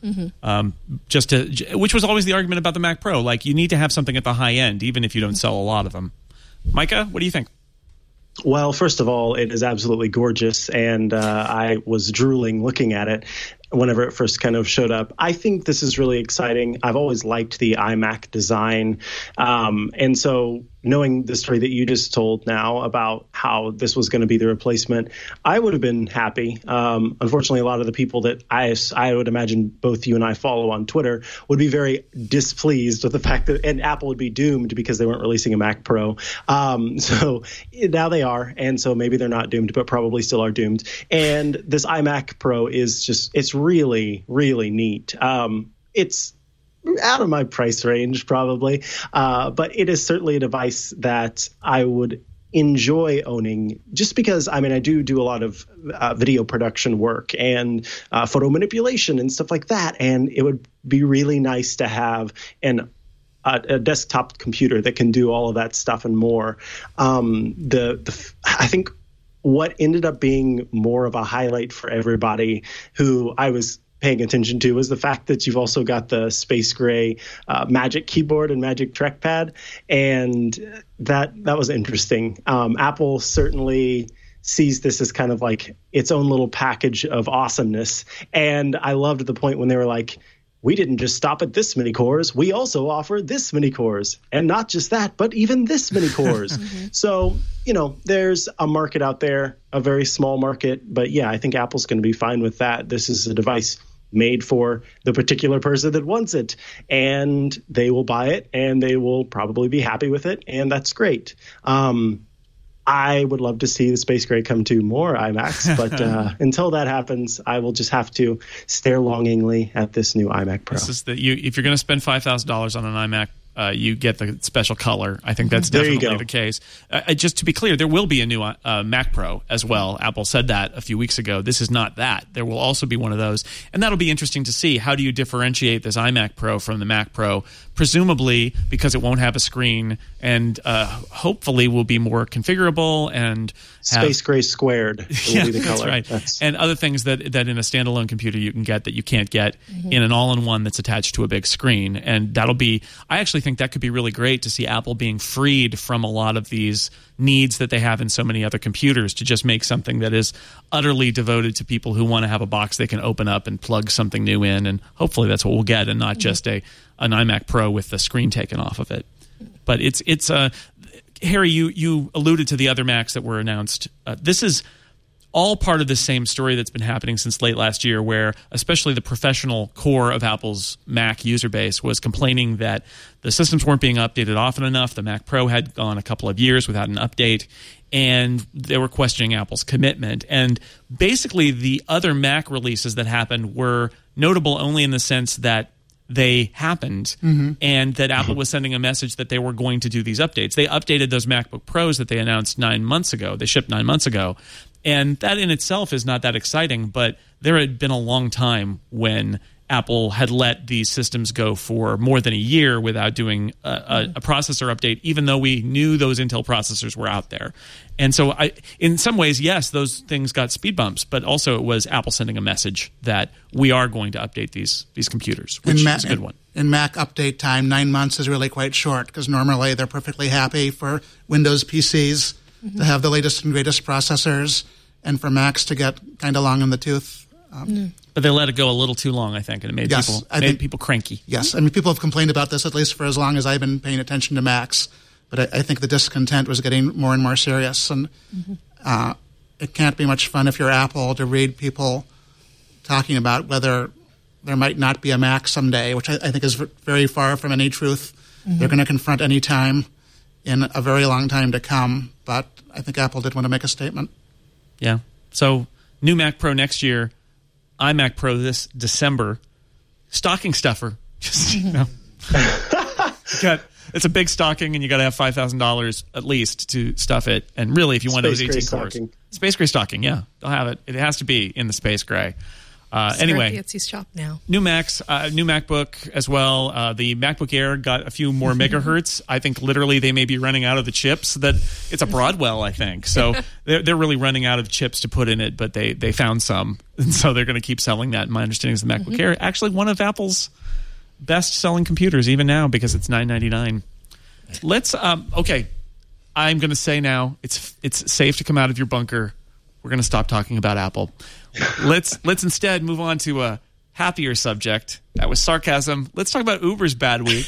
which was always the argument about the Mac Pro. Like, you need to have something at the high end, even if you don't sell a lot of them. Micah, what do you think? Well, first of all, it is absolutely gorgeous, and I was drooling looking at it whenever it first kind of showed up. I think this is really exciting. I've always liked the iMac design, and so knowing the story that you just told now about how this was going to be the replacement, I would have been happy. Unfortunately, a lot of the people that I would imagine both you and I follow on Twitter would be very displeased with the fact that, and Apple would be doomed because they weren't releasing a Mac Pro. So now they are, and so maybe they're not doomed, but probably still are doomed. And this iMac Pro is it's really, really neat. It's out of my price range probably, but it is certainly a device that I would enjoy owning, just because I do a lot of video production work and photo manipulation and stuff like that, and it would be really nice to have a desktop computer that can do all of that stuff and more. I think what ended up being more of a highlight for everybody who I was paying attention to was the fact that you've also got the space gray Magic Keyboard and Magic Trackpad, and that was interesting. Apple certainly sees this as kind of like its own little package of awesomeness, and I loved the point when they were like, we didn't just stop at this many cores, we also offer this many cores, and not just that, but even this many cores. So, there's a market out there, a very small market, but yeah, I think Apple's going to be fine with that. This is a device made for the particular person that wants it, and they will buy it, and they will probably be happy with it, and that's great. I would love to see the Space Gray come to more iMacs, but until that happens, I will just have to stare longingly at this new iMac Pro. This is if you're going to spend $5,000 on an iMac you get the special color. I think that's definitely the case. Just to be clear, there will be a new Mac Pro as well. Apple said that a few weeks ago. This is not that. There will also be one of those. And that'll be interesting to see. How do you differentiate this iMac Pro from the Mac Pro? Presumably because it won't have a screen and hopefully will be more configurable and Space Gray squared will be the color. That's right. And other things that in a standalone computer you can get that you can't get in an all-in-one that's attached to a big screen. And that'll be – I actually think that could be really great to see Apple being freed from a lot of these needs that they have in so many other computers to just make something that is utterly devoted to people who want to have a box they can open up and plug something new in. And hopefully that's what we'll get and not just an iMac Pro with the screen taken off of it. But it's Harry, you alluded to the other Macs that were announced. This is all part of the same story that's been happening since late last year, where especially the professional core of Apple's Mac user base was complaining that the systems weren't being updated often enough. The Mac Pro had gone a couple of years without an update, and they were questioning Apple's commitment. And basically the other Mac releases that happened were notable only in the sense that they happened and that Apple was sending a message that they were going to do these updates. They updated those MacBook Pros that they announced 9 months ago. They shipped 9 months ago. And that in itself is not that exciting, but there had been a long time when Apple had let these systems go for more than a year without doing a processor update, even though we knew those Intel processors were out there. And so in some ways, yes, those things got speed bumps, but also it was Apple sending a message that we are going to update these computers, which is a good one. In Mac update time, 9 months is really quite short because normally they're perfectly happy for Windows PCs to have the latest and greatest processors and for Macs to get kind of long in the tooth. But they let it go a little too long, I think, and it made people cranky. Yes. I mean, people have complained about this at least for as long as I've been paying attention to Macs. But I think the discontent was getting more and more serious. And it can't be much fun if you're Apple to read people talking about whether there might not be a Mac someday, which I think is very far from any truth. They're going to confront any time in a very long time to come. But I think Apple did want to make a statement. Yeah. So new Mac Pro next year, iMac Pro this December, stocking stuffer. Just, it's a big stocking, and you got to have $5,000 at least to stuff it. And really, if you want those 18 cores, Space Gray stocking, yeah, they'll have it. It has to be in the Space Gray. Anyway, Etsy's shop now. New Macs, new MacBook as well. The MacBook Air got a few more megahertz. I think literally they may be running out of the chips. That it's a Broadwell, I think. So they're really running out of chips to put in it, but they found some, and so they're going to keep selling that. My understanding is the MacBook Air actually one of Apple's best-selling computers even now because it's $999. Let's okay. I'm going to say now it's safe to come out of your bunker. We're going to stop talking about Apple. Let's instead move on to a happier subject. That was sarcasm. Let's talk about Uber's bad week.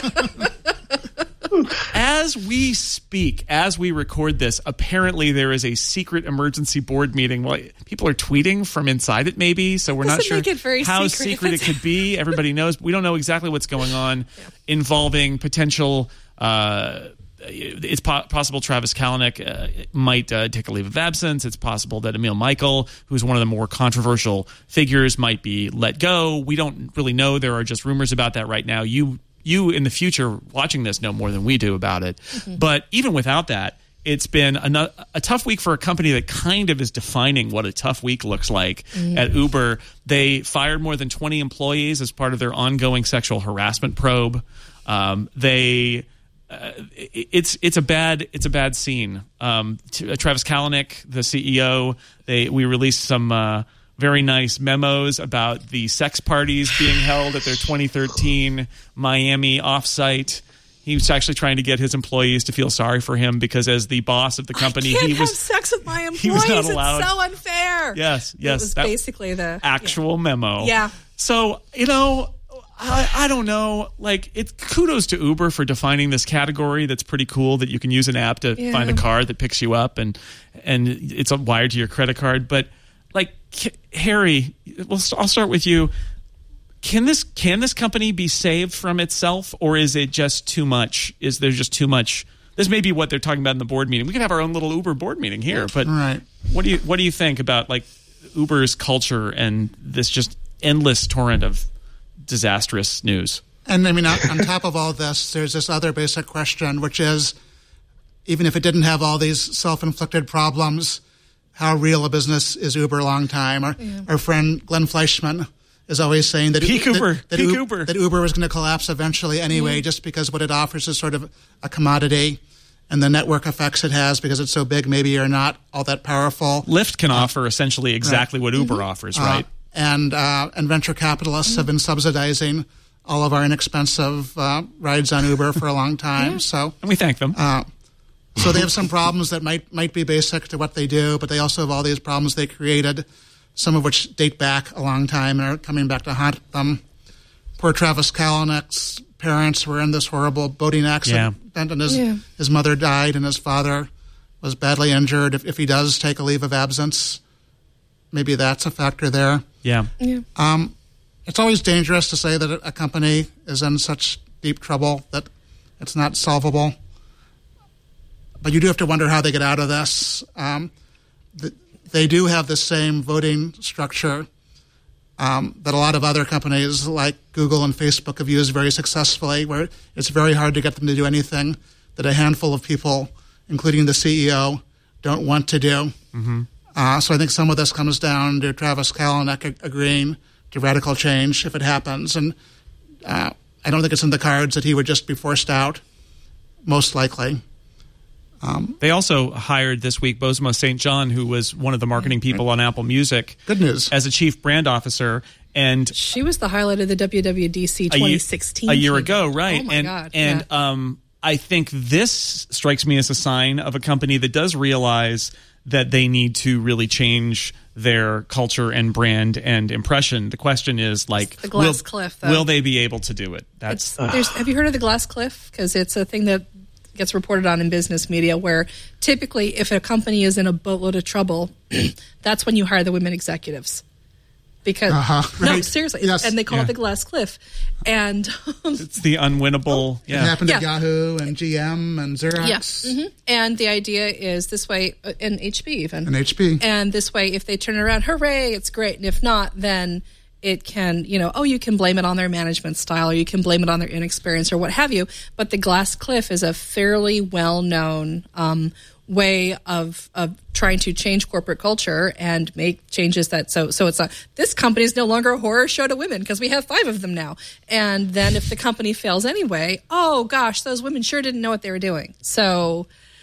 As we speak, as we record this, apparently there is a secret emergency board meeting. Well, people are tweeting from inside it maybe, so we're not sure how secret it could be. Everybody knows. We don't know exactly what's going on involving potential it's possible Travis Kalanick might take a leave of absence. It's possible that Emil Michael, who's one of the more controversial figures, might be let go. We don't really know. There are just rumors about that right now. You in the future watching this know more than we do about it. But even without that, it's been a tough week for a company that kind of is defining what a tough week looks like at Uber. They fired more than 20 employees as part of their ongoing sexual harassment probe. It's a bad scene. Travis Kalanick, the CEO, we released some very nice memos about the sex parties being held at their 2013 Miami offsite. He was actually trying to get his employees to feel sorry for him because as the boss of the company, he was have sex with my employees. He was not allowed. It's so unfair. Yes. It was basically the actual memo. Yeah. So, I don't know. Like, it's kudos to Uber for defining this category. That's pretty cool that you can use an app to find a car that picks you up and it's wired to your credit card. But like, Harry, I'll start with you. Can this company be saved from itself, or is it just too much? Is there just too much? This may be what they're talking about in the board meeting. We can have our own little Uber board meeting here. But right. What do you think about like Uber's culture and this just endless torrent of disastrous news? And I mean, on top of all this, there's this other basic question, which is, even if it didn't have all these self-inflicted problems, how real a business is Uber long time? Our friend Glenn Fleischman is always saying that Uber was going to collapse eventually anyway, just because what it offers is sort of a commodity, and the network effects it has because it's so big maybe are not all that powerful. Lyft can offer essentially exactly what Uber offers, right? And venture capitalists have been subsidizing all of our inexpensive rides on Uber for a long time. So, and we thank them. So they have some problems that might be basic to what they do, but they also have all these problems they created, some of which date back a long time and are coming back to haunt them. Poor Travis Kalanick's parents were in this horrible boating accident, and his mother died, and his father was badly injured. If he does take a leave of absence, maybe that's a factor there. Yeah. It's always dangerous to say that a company is in such deep trouble that it's not solvable. But you do have to wonder how they get out of this. They do have the same voting structure that a lot of other companies like Google and Facebook have used very successfully, where it's very hard to get them to do anything that a handful of people, including the CEO, don't want to do. So I think some of this comes down to Travis Kalanick agreeing to radical change if it happens. And I don't think it's in the cards that he would just be forced out, most likely. They also hired this week Bozoma St. John, who was one of the marketing people on Apple Music. Good news. As a chief brand officer. And she was the highlight of the WWDC 2016. A year ago, right. Oh, my God. And I think this strikes me as a sign of a company that does realize that they need to really change their culture and brand and impression. The question is, like, the glass cliff, though. Will they be able to do it? Have you heard of the glass cliff? Because it's a thing that gets reported on in business media, where typically if a company is in a boatload of trouble, that's when you hire the women executives. Because no, seriously, and they call it the glass cliff, and it's the unwinnable. It happened at Yahoo and GM and Xerox. And the idea is this way, and HP even, and this way, if they turn it around, hooray, it's great, and if not, then it can, you can blame it on their management style, or you can blame it on their inexperience, or what have you. But the glass cliff is a fairly well-known way of trying to change corporate culture and make changes that so it's not, this company is no longer a horror show to women because we have 5 of them now. And then if the company fails anyway, oh gosh, those women sure didn't know what they were doing. So,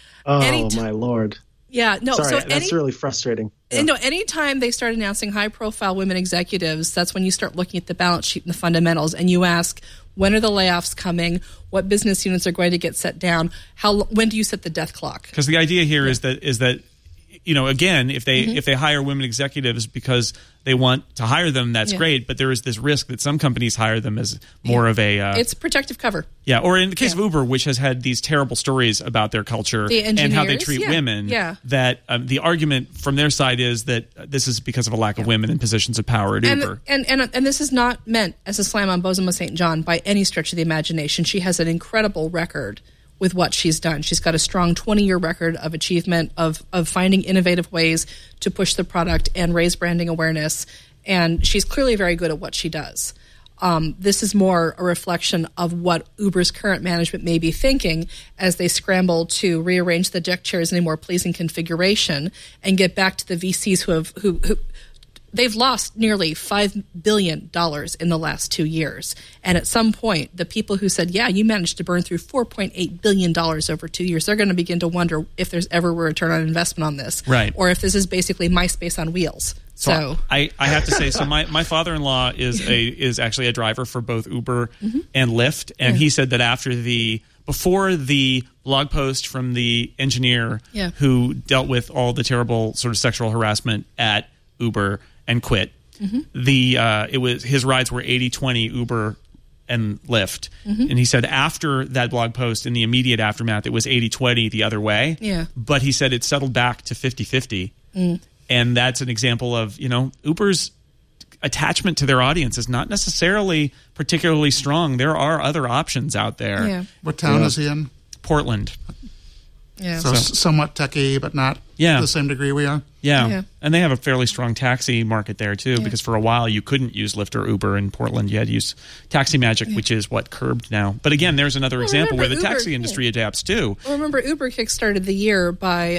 my Lord. Yeah, no. Sorry, so that's really frustrating. Yeah. No, anytime they start announcing high-profile women executives, that's when you start looking at the balance sheet and the fundamentals, and you ask, when are the layoffs coming? What business units are going to get set down? When do you set the death clock? Because the idea here is that again, if they hire women executives because they want to hire them, that's great. But there is this risk that some companies hire them as more of a it's protective cover. Yeah, or in the case of Uber, which has had these terrible stories about their culture and how they treat women. Yeah. That the argument from their side is that this is because of a lack of women in positions of power at Uber. And this is not meant as a slam on Bozoma St. John by any stretch of the imagination. She has an incredible record with what she's done. She's got a strong 20-year record of achievement of finding innovative ways to push the product and raise branding awareness, and she's clearly very good at what she does. This is more a reflection of what Uber's current management may be thinking as they scramble to rearrange the deck chairs in a more pleasing configuration and get back to the VCs who they've lost nearly $5 billion in the last 2 years. And at some point, the people who said, you managed to burn through $4.8 billion over 2 years, they're going to begin to wonder if there's ever a return on investment on this. Right. Or if this is basically MySpace on wheels. So I have to say, so my father-in-law is actually a driver for both Uber and Lyft. And he said that before the blog post from the engineer who dealt with all the terrible sort of sexual harassment at Uber and quit, his rides were 80-20 Uber and Lyft. And he said after that blog post, in the immediate aftermath, it was 80-20 the other way. Yeah. But he said it settled back to 50-50. And that's an example of, Uber's attachment to their audience is not necessarily particularly strong. There are other options out there. Yeah. What town is he in? Portland. Yeah. So somewhat techie, but not to the same degree we are. Yeah. And they have a fairly strong taxi market there, too, because for a while you couldn't use Lyft or Uber in Portland. You had to use Taxi Magic, which is curbed now. But again, there's another example where the taxi industry adapts, too. Well, remember, Uber kickstarted the year by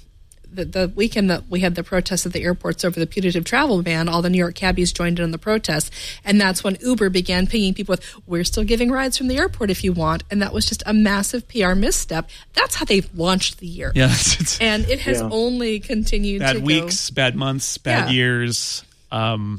the weekend that we had the protests at the airports over the putative travel ban. All the New York cabbies joined in on the protest. And that's when Uber began pinging people with, we're still giving rides from the airport if you want. And that was just a massive PR misstep. That's how they've launched the year. Yes. And it has only continued to go. Bad weeks, bad months, bad years. And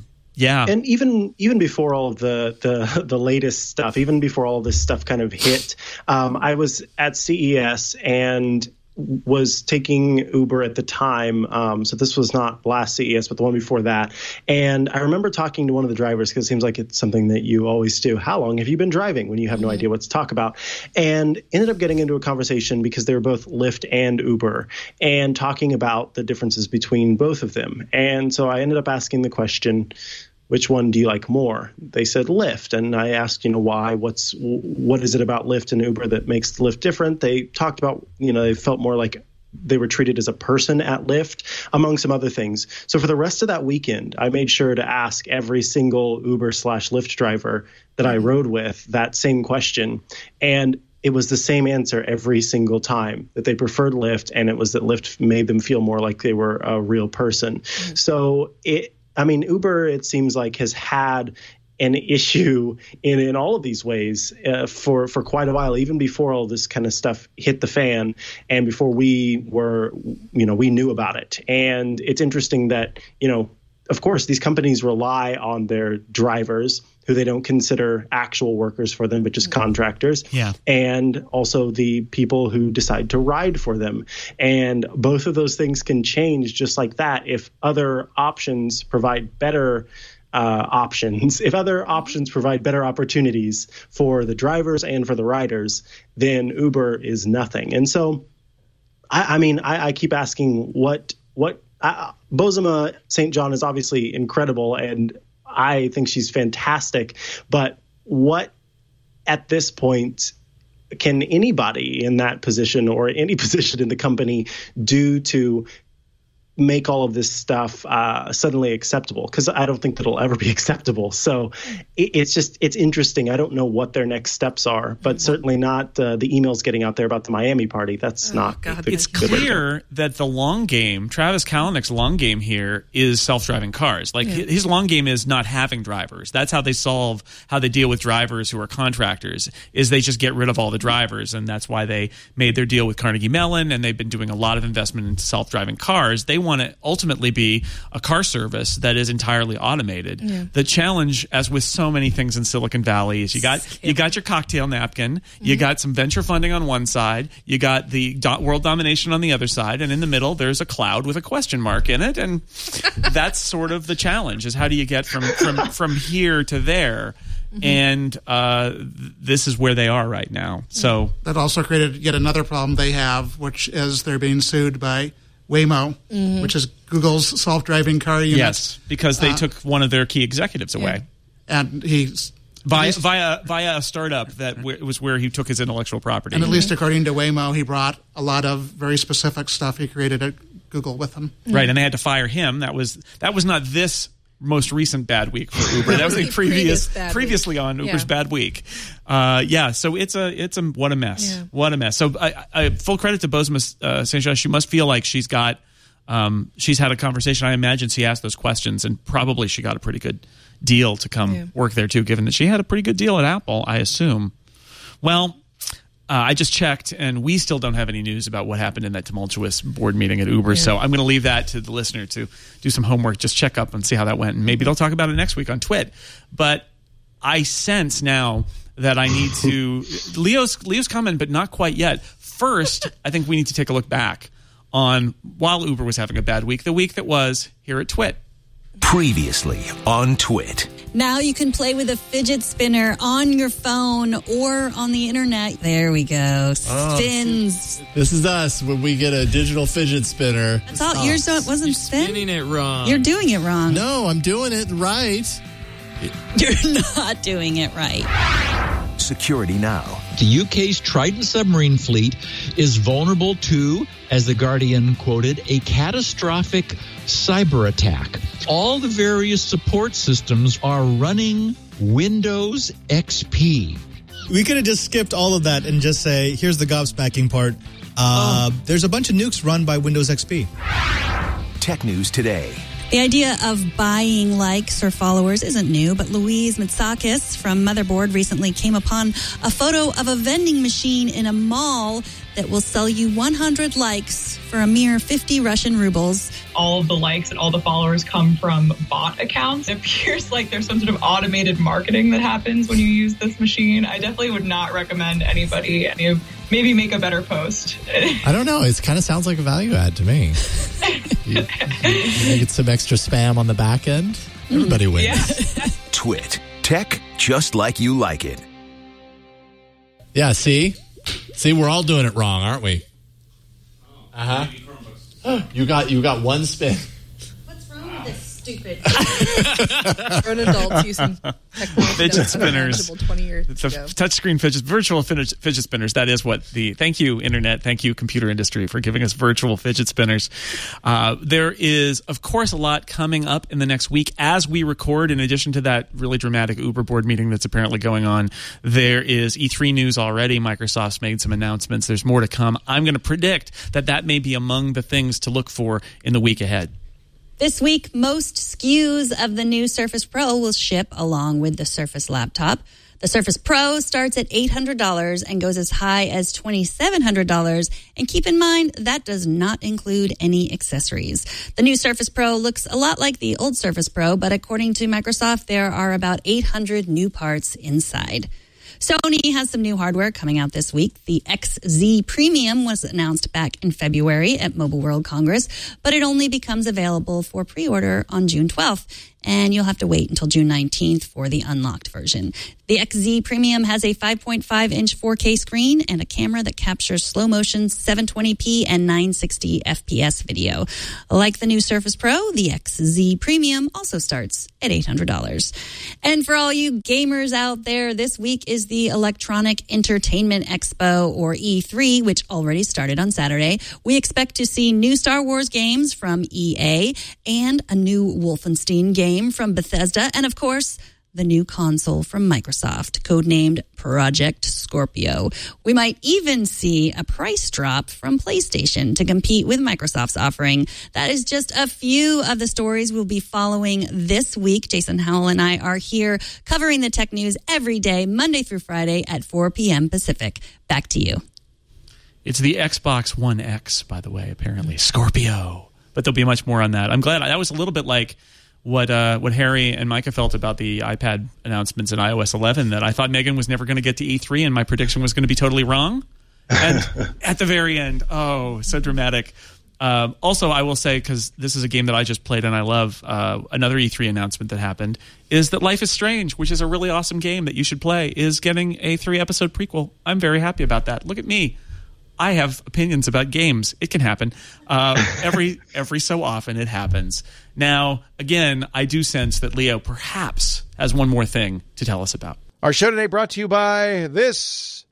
even before all of the latest stuff, even before all this stuff kind of hit, I was at CES and was taking Uber at the time. So this was not last CES, but the one before that. And I remember talking to one of the drivers, because it seems like it's something that you always do. How long have you been driving when you have no idea what to talk about? And ended up getting into a conversation because they were both Lyft and Uber and talking about the differences between both of them. And so I ended up asking the question, which one do you like more? They said Lyft. And I asked, why? What is it about Lyft and Uber that makes Lyft different? They talked about, they felt more like they were treated as a person at Lyft, among some other things. So for the rest of that weekend, I made sure to ask every single Uber/Lyft driver that I rode with that same question. And it was the same answer every single time, that they preferred Lyft, and it was that Lyft made them feel more like they were a real person. So Uber, it seems like, has had an issue in all of these ways for quite a while, even before all this kind of stuff hit the fan and before we knew about it. And it's interesting that, of course, these companies rely on their drivers, who they don't consider actual workers for them, but just contractors. Yeah. And also the people who decide to ride for them. And both of those things can change just like that if other options provide better options. If other options provide better opportunities for the drivers and for the riders, then Uber is nothing. And so, I keep asking what Bozoma St. John is obviously incredible, and I think she's fantastic. But what, at this point, can anybody in that position or any position in the company do to make all of this stuff suddenly acceptable? Because I don't think that it'll ever be acceptable. So it's interesting. I don't know what their next steps are, but certainly not the emails getting out there about the Miami party. That's not. God, it's clear that the long game, Travis Kalanick's long game here, is self-driving cars. Like his long game is not having drivers. That's how they deal with drivers who are contractors, is they just get rid of all the drivers. And that's why they made their deal with Carnegie Mellon, and they've been doing a lot of investment into self-driving cars. They want to ultimately be a car service that is entirely automated. Yeah. The challenge, as with so many things in Silicon Valley, is you got your cocktail napkin, you got some venture funding on one side, you got the world domination on the other side, and in the middle there's a cloud with a question mark in it, and that's sort of the challenge: is how do you get from here to there? And this is where they are right now. So that also created yet another problem they have, which is they're being sued by Waymo, which is Google's self-driving car unit. Yes, because they took one of their key executives away. And he's via a startup that was where he took his intellectual property. And at least according to Waymo, he brought a lot of very specific stuff he created at Google with him. Right, and they had to fire him. That was not this most recent bad week for Uber. That was a previously on Uber's bad week. So it's a what a mess. Yeah. What a mess. So I full credit to Bozoma St. John. She must feel like she's had a conversation. I imagine she asked those questions, and probably she got a pretty good deal to come work there too, given that she had a pretty good deal at Apple, I assume. Well, I just checked, and we still don't have any news about what happened in that tumultuous board meeting at Uber. Yeah. So I'm going to leave that to the listener to do some homework, just check up and see how that went. And maybe they'll talk about it next week on Twit. But I sense now that I need to – Leo's comment, but not quite yet. First, I think we need to take a look back on while Uber was having a bad week, the week that was here at Twit. Previously on Twit. Now you can play with a fidget spinner on your phone or on the internet. There we go. Spins. This is us when we get a digital fidget spinner. That's all. Yours wasn't spin? Spinning it wrong. You're doing it wrong. No, I'm doing it right. You're not doing it right. Security Now The UK's Trident submarine fleet is vulnerable to, as The Guardian quoted, a catastrophic cyber attack. All the various support systems are running Windows XP. We could have just skipped all of that and just say, here's the gobsmacking part. There's a bunch of nukes run by Windows XP. Tech News Today. The idea of buying likes or followers isn't new, but Louise Mitsakis from Motherboard recently came upon a photo of a vending machine in a mall that will sell you 100 likes for a mere 50 Russian rubles. All of the likes and all the followers come from bot accounts. It appears like there's some sort of automated marketing that happens when you use this machine. I definitely would not recommend anybody maybe make a better post. I don't know. It kind of sounds like a value add to me. You get some extra spam on the back end. Everybody wins. Yeah. Twit. Tech just like you like it. Yeah, see, we're all doing it wrong, aren't we? You got one spin. What's wrong with this stupid? Grown adults using technology fidget spinners. 20 years it's ago. Touchscreen virtual fidget spinners. That is what thank you, Internet. Thank you, computer industry, for giving us virtual fidget spinners. There is, of course, a lot coming up in the next week as we record. In addition to that really dramatic Uber board meeting that's apparently going on, there is E3 news already. Microsoft's made some announcements. There's more to come. I'm going to predict that may be among the things to look for in the week ahead. This week, most SKUs of the new Surface Pro will ship along with the Surface laptop. The Surface Pro starts at $800 and goes as high as $2,700. And keep in mind, that does not include any accessories. The new Surface Pro looks a lot like the old Surface Pro, but according to Microsoft, there are about 800 new parts inside. Sony has some new hardware coming out this week. The XZ Premium was announced back in February at Mobile World Congress, but it only becomes available for pre-order on June 12th. And you'll have to wait until June 19th for the unlocked version. The XZ Premium has a 5.5-inch 4K screen and a camera that captures slow-motion 720p and 960 FPS video. Like the new Surface Pro, the XZ Premium also starts at $800. And for all you gamers out there, this week is the Electronic Entertainment Expo, or E3, which already started on Saturday. We expect to see new Star Wars games from EA and a new Wolfenstein game from Bethesda, and of course, the new console from Microsoft, codenamed Project Scorpio. We might even see a price drop from PlayStation to compete with Microsoft's offering. That is just a few of the stories we'll be following this week. Jason Howell and I are here covering the tech news every day, Monday through Friday at 4 p.m. Pacific. Back to you. It's the Xbox One X, by the way, apparently. Scorpio. But there'll be much more on that. I'm glad. That was a little bit like what Harry and Micah felt about the iPad announcements in iOS 11, that I thought Megan was never going to get to E3 and my prediction was going to be totally wrong. And at the very end, oh, so dramatic. Also, I will say, because this is a game that I just played and I love, another E3 announcement that happened is that Life is Strange, which is a really awesome game that you should play, is getting a 3-episode prequel. I'm very happy about that. Look at me. I have opinions about games. It can happen. Every so often it happens. Now, again, I do sense that Leo perhaps has one more thing to tell us about. Our show today brought to you by this.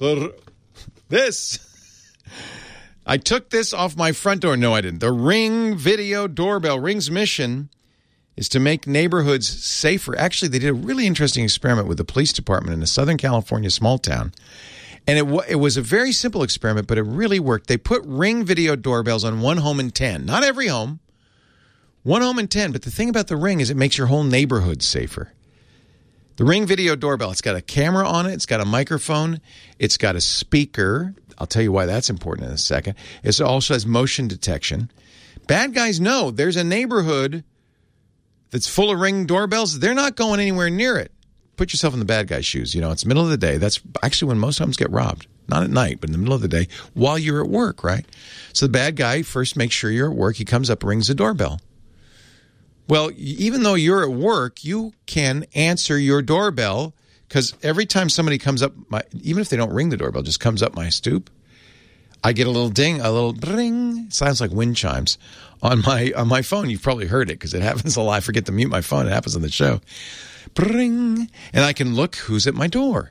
I took this off my front door. No, I didn't. The Ring Video Doorbell. Ring's mission is to make neighborhoods safer. Actually, they did a really interesting experiment with the police department in a Southern California small town. And it was a very simple experiment, but it really worked. They put Ring Video Doorbells on 1 home in 10. Not every home. 1 home in 10. But the thing about the Ring is it makes your whole neighborhood safer. The Ring Video Doorbell, it's got a camera on it. It's got a microphone. It's got a speaker. I'll tell you why that's important in a second. It also has motion detection. Bad guys know there's a neighborhood that's full of Ring doorbells. They're not going anywhere near it. Put yourself in the bad guy's shoes. You know, it's the middle of the day. That's actually when most homes get robbed. Not at night, but in the middle of the day while you're at work, right? So the bad guy first makes sure you're at work. He comes up, rings the doorbell. Well, even though you're at work, you can answer your doorbell, because every time somebody comes up, even if they don't ring the doorbell, just comes up my stoop, I get a little ding, a little ring. Sounds like wind chimes on my phone. You've probably heard it because it happens a lot. I forget to mute my phone. It happens on the show. Bring, and I can look who's at my door.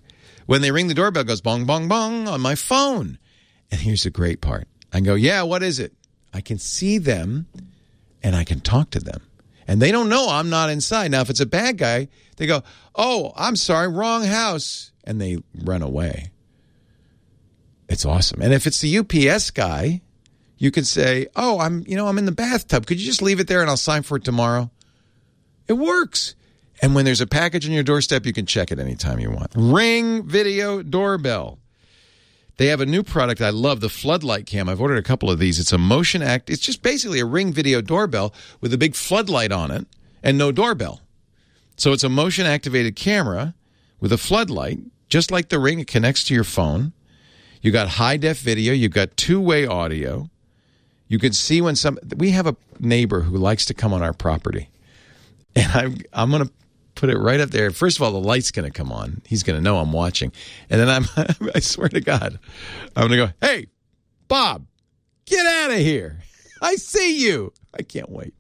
When they ring the doorbell, it goes bong, bong, bong on my phone. And here's the great part. I go, yeah, what is it? I can see them and I can talk to them. And they don't know I'm not inside. Now, if it's a bad guy, they go, oh, I'm sorry, wrong house. And they run away. It's awesome. And if it's the UPS guy, you can say, oh, I'm in the bathtub. Could you just leave it there and I'll sign for it tomorrow? It works. And when there's a package on your doorstep, you can check it anytime you want. Ring Video Doorbell. They have a new product I love, the Floodlight Cam. I've ordered a couple of these. It's a it's just basically a Ring Video Doorbell with a big floodlight on it and no doorbell. So it's a motion-activated camera with a floodlight, just like the Ring. It connects to your phone. You got high-def video. You've got two-way audio. You can see when we have a neighbor who likes to come on our property. And I'm going to put it right up there. First of all, the light's going to come on. He's going to know I'm watching. And then I swear to God, I'm going to go, hey, Bob, get out of here. I see you. I can't wait.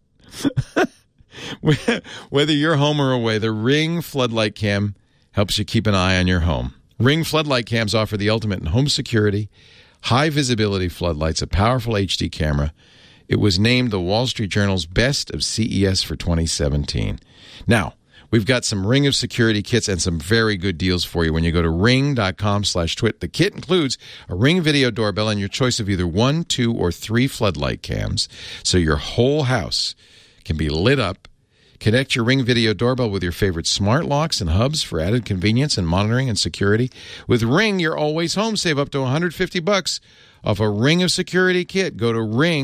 Whether you're home or away, the Ring Floodlight Cam helps you keep an eye on your home. Ring Floodlight Cams offer the ultimate in home security, high visibility floodlights, a powerful HD camera. It was named the Wall Street Journal's Best of CES for 2017. Now, we've got some Ring of Security kits and some very good deals for you when you go to ring.com/twit. The kit includes a Ring Video Doorbell and your choice of either 1, 2, or 3 floodlight cams, so your whole house can be lit up. Connect your Ring Video Doorbell with your favorite smart locks and hubs for added convenience and monitoring and security. With Ring, you're always home. Save up to $150 off a Ring of Security kit. Go to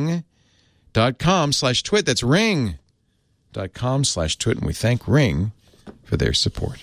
ring.com/twit. That's ring.com/twit. And we thank Ring for their support.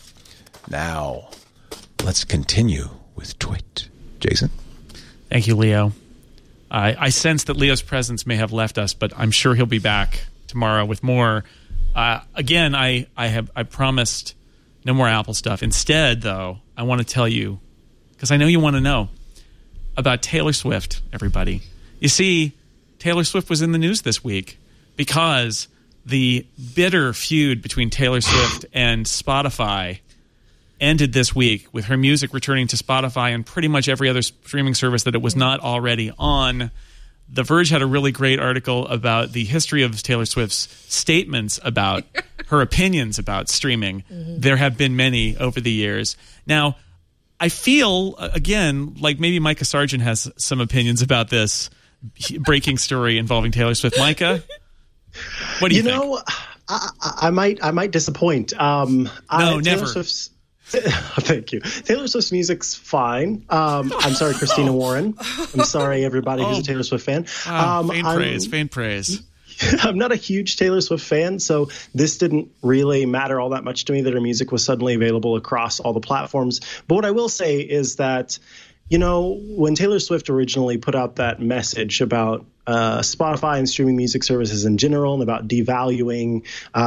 Now, let's continue with Twit. Jason? Thank you, Leo. I sense that Leo's presence may have left us, but I'm sure he'll be back tomorrow with more. Again, I promised no more Apple stuff. Instead, though, I want to tell you, because I know you want to know, about Taylor Swift, everybody. You see, Taylor Swift was in the news this week because the bitter feud between Taylor Swift and Spotify ended this week with her music returning to Spotify and pretty much every other streaming service that it was not already on. The Verge had a really great article about the history of Taylor Swift's statements about her opinions about streaming. Mm-hmm. There have been many over the years. Now, I feel, again, like maybe Micah Sargent has some opinions about this breaking story involving Taylor Swift. Micah, what do you think? You know, I might disappoint. No, never. Taylor Swift's thank you. Taylor Swift's music's fine. I'm sorry, Christina Warren. I'm sorry, everybody who's a Taylor Swift fan. Faint praise. I'm not a huge Taylor Swift fan, so this didn't really matter all that much to me that her music was suddenly available across all the platforms. But what I will say is that, you know, when Taylor Swift originally put out that message about Spotify and streaming music services in general and about devaluing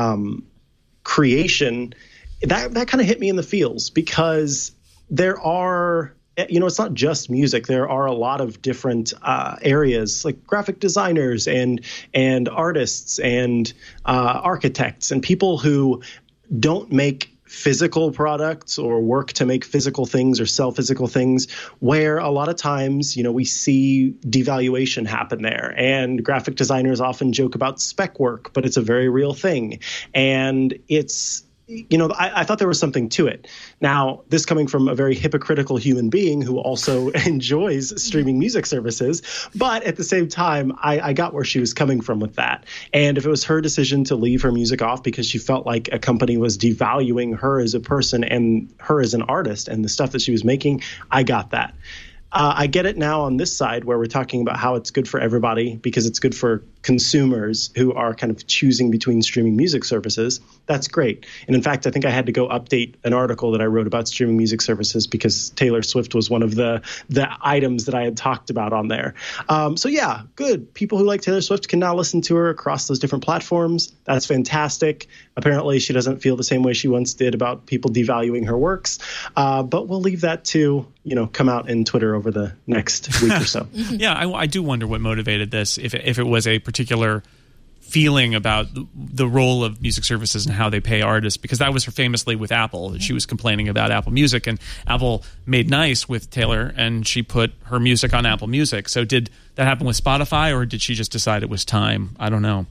creation, that kind of hit me in the feels because there are, you know, it's not just music. There are a lot of different areas like graphic designers and artists and architects and people who don't make physical products or work to make physical things or sell physical things, where a lot of times, you know, we see devaluation happen there. And graphic designers often joke about spec work, but it's a very real thing. And it's, you know, I thought there was something to it. Now, this coming from a very hypocritical human being who also enjoys streaming music services, but at the same time, I got where she was coming from with that. And if it was her decision to leave her music off because she felt like a company was devaluing her as a person and her as an artist and the stuff that she was making, I got that. I get it now on this side where we're talking about how it's good for everybody because it's good for consumers who are kind of choosing between streaming music services. That's great. And in fact, I think I had to go update an article that I wrote about streaming music services because Taylor Swift was one of the items that I had talked about on there. So yeah, good. People who like Taylor Swift can now listen to her across those different platforms. That's fantastic. Apparently she doesn't feel the same way she once did about people devaluing her works. But we'll leave that to, you know, come out in Twitter over the next week or so. Yeah, I do wonder what motivated this. If it was a particular feeling about the role of music services and how they pay artists, because that was her famously with Apple. She was complaining about Apple Music, and Apple made nice with Taylor, and she put her music on Apple Music. So did that happen with Spotify, or did she just decide it was time? I don't know.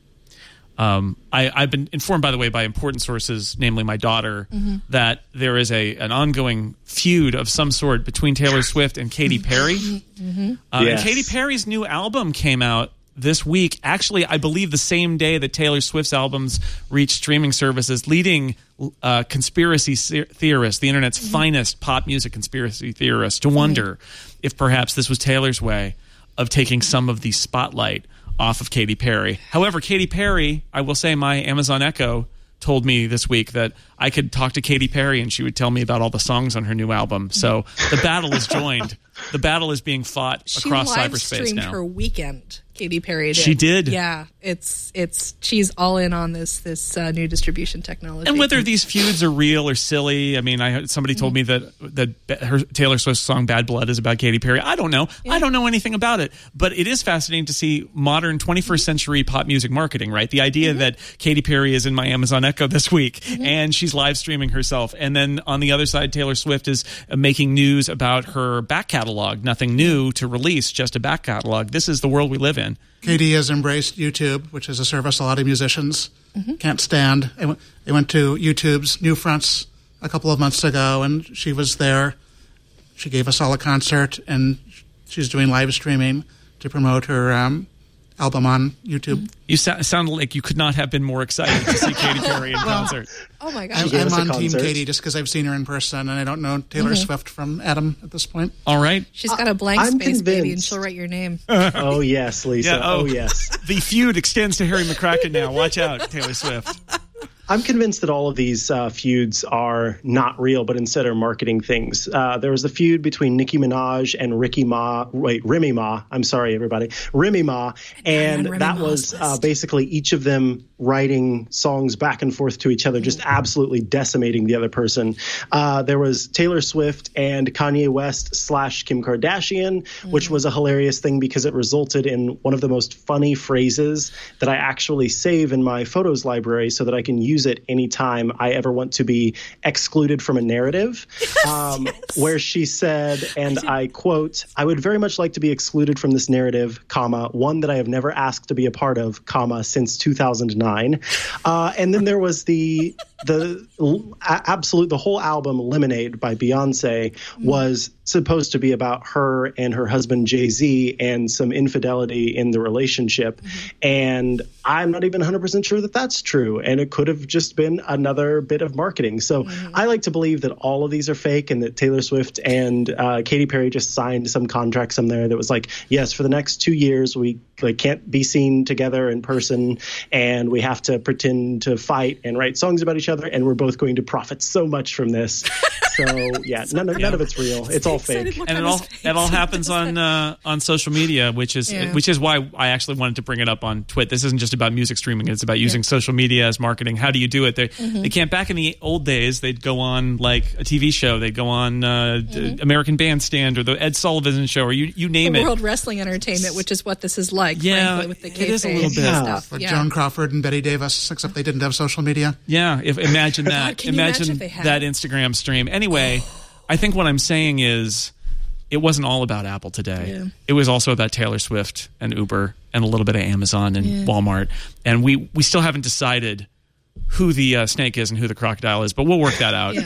I've been informed, by the way, by important sources, namely my daughter, that there is an ongoing feud of some sort between Taylor Swift and Katy Perry. And Katy Perry's new album came out this week. Actually, I believe the same day that Taylor Swift's albums reached streaming services. Leading conspiracy theorists, the internet's finest pop music conspiracy theorists, to wonder if perhaps this was Taylor's way of taking some of the spotlight off of Katy Perry. However, Katy Perry, I will say my Amazon Echo told me this week that I could talk to Katy Perry and she would tell me about all the songs on her new album. So the battle is joined. The battle is being fought across cyberspace now. She live-streamed her weekend. Katy Perry did. She did? Yeah. She's all in on this new distribution technology. And whether these feuds are real or silly, I mean, somebody told me that her Taylor Swift song Bad Blood is about Katy Perry. I don't know. Yeah. I don't know anything about it. But it is fascinating to see modern 21st century pop music marketing, right? The idea that Katy Perry is in my Amazon Echo this week and she's live streaming herself. And then on the other side, Taylor Swift is making news about her back catalog. Nothing new to release, just a back catalog. This is the world we live in. Katy has embraced YouTube, which is a service a lot of musicians can't stand. They went to YouTube's New Fronts a couple of months ago, and she was there. She gave us all a concert, and she's doing live streaming to promote her album on YouTube. You sounded like you could not have been more excited to see Katy Perry in concert. Oh my gosh. I'm on Team Katy just because I've seen her in person, and I don't know Taylor Swift from Adam at this point. All right. She's got a blank space, baby, and she'll write your name. Oh, yes, Lisa. Yeah, oh, yes. The feud extends to Harry McCracken now. Watch out, Taylor Swift. I'm convinced that all of these feuds are not real, but instead are marketing things. There was a feud between Nicki Minaj and Remy Ma. I'm sorry, everybody. Remy Ma. And that was basically each of them writing songs back and forth to each other, just absolutely decimating the other person. There was Taylor Swift and Kanye West / Kim Kardashian, which was a hilarious thing because it resulted in one of the most funny phrases that I actually save in my photos library so that I can use it anytime I ever want to be excluded from a narrative, where she said, and I quote, "I would very much like to be excluded from this narrative, comma, one that I have never asked to be a part of, comma, since 2009. And then there was the whole album Lemonade by Beyonce was supposed to be about her and her husband Jay-Z and some infidelity in the relationship. And I'm not even 100% sure that that's true. And it could have just been another bit of marketing. So I like to believe that all of these are fake and that Taylor Swift and Katy Perry just signed some contract somewhere that was like, yes, for the next 2 years, we can't be seen together in person and we have to pretend to fight and write songs about each other. And we're both going to profit so much from this. So yeah, none of it's real. It's all fake. And it all happens on social media, which is why I actually wanted to bring it up on Twit. This isn't just about music streaming; it's about using social media as marketing. How do you do it? They can't. Back in the old days, they'd go on like a TV show. They'd go on American Bandstand or the Ed Sullivan Show, or you name it. World Wrestling Entertainment, which is what this is like. Yeah, frankly, with the it is a little bit stuff. Like Joan Crawford and Betty Davis, except they didn't have social media. Yeah, imagine that. God, imagine that Instagram stream. Anyway, I think what I'm saying is, it wasn't all about Apple today. Yeah. It was also about Taylor Swift and Uber and a little bit of Amazon and Walmart. And we still haven't decided who the snake is and who the crocodile is, but we'll work that out.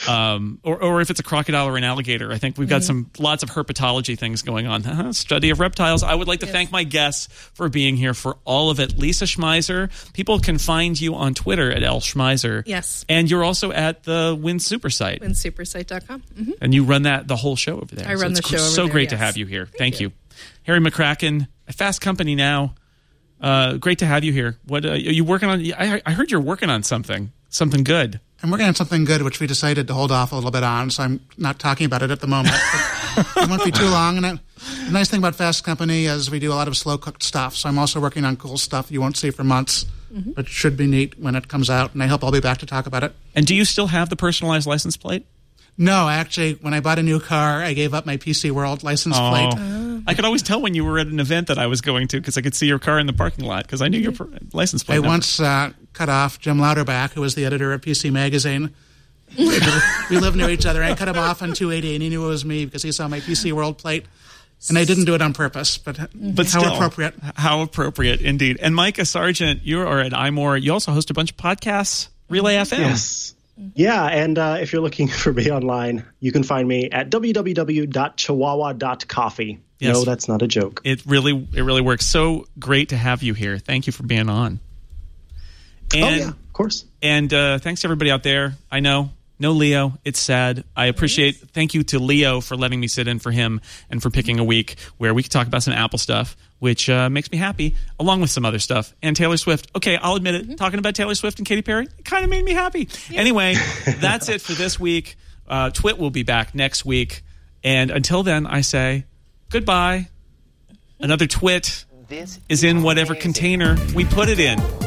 Or if it's a crocodile or an alligator. I think we've got lots of herpetology things going on. Study of reptiles. I would like to thank my guests for being here for all of it. Lisa Schmeiser. People can find you on Twitter at L Schmeiser. Yes. And you're also at the Win Super site. WinSupersite.com. And you run the whole show over there. I run the show over there. So great to have you here. Thank you. Harry McCracken, at Fast Company now. Great to have you here. What are you working on? I heard you're working on something good. I'm working on something good, which we decided to hold off a little bit on, so I'm not talking about it at the moment. It won't be too long. And the nice thing about Fast Company is we do a lot of slow-cooked stuff, so I'm also working on cool stuff you won't see for months, but should be neat when it comes out, and I hope I'll be back to talk about it. And do you still have the personalized license plate? No, actually, when I bought a new car, I gave up my PC World license plate. I could always tell when you were at an event that I was going to because I could see your car in the parking lot because I knew your license plate I number. once cut off Jim Lauterbach, who was the editor of PC Magazine. We lived near each other. I cut him off on 280, and he knew it was me because he saw my PC World plate. And I didn't do it on purpose, but how still, appropriate. How appropriate, indeed. And Micah Sargent, you are at iMore. You also host a bunch of podcasts, Relay FM. Yes. Yeah, and if you're looking for me online, you can find me at www.chihuahua.coffee. Yes. No, that's not a joke. It really works. So great to have you here. Thank you for being on. And, of course. And thanks to everybody out there. I know. No Leo. It's sad. I appreciate. Thank you to Leo for letting me sit in for him and for picking a week where we could talk about some Apple stuff, which makes me happy, along with some other stuff. And Taylor Swift. Okay, I'll admit it. Talking about Taylor Swift and Katy Perry, it kind of made me happy. Yeah. Anyway, that's it for this week. Twit will be back next week. And until then, I say goodbye. Another Twit is in whatever container we put it in.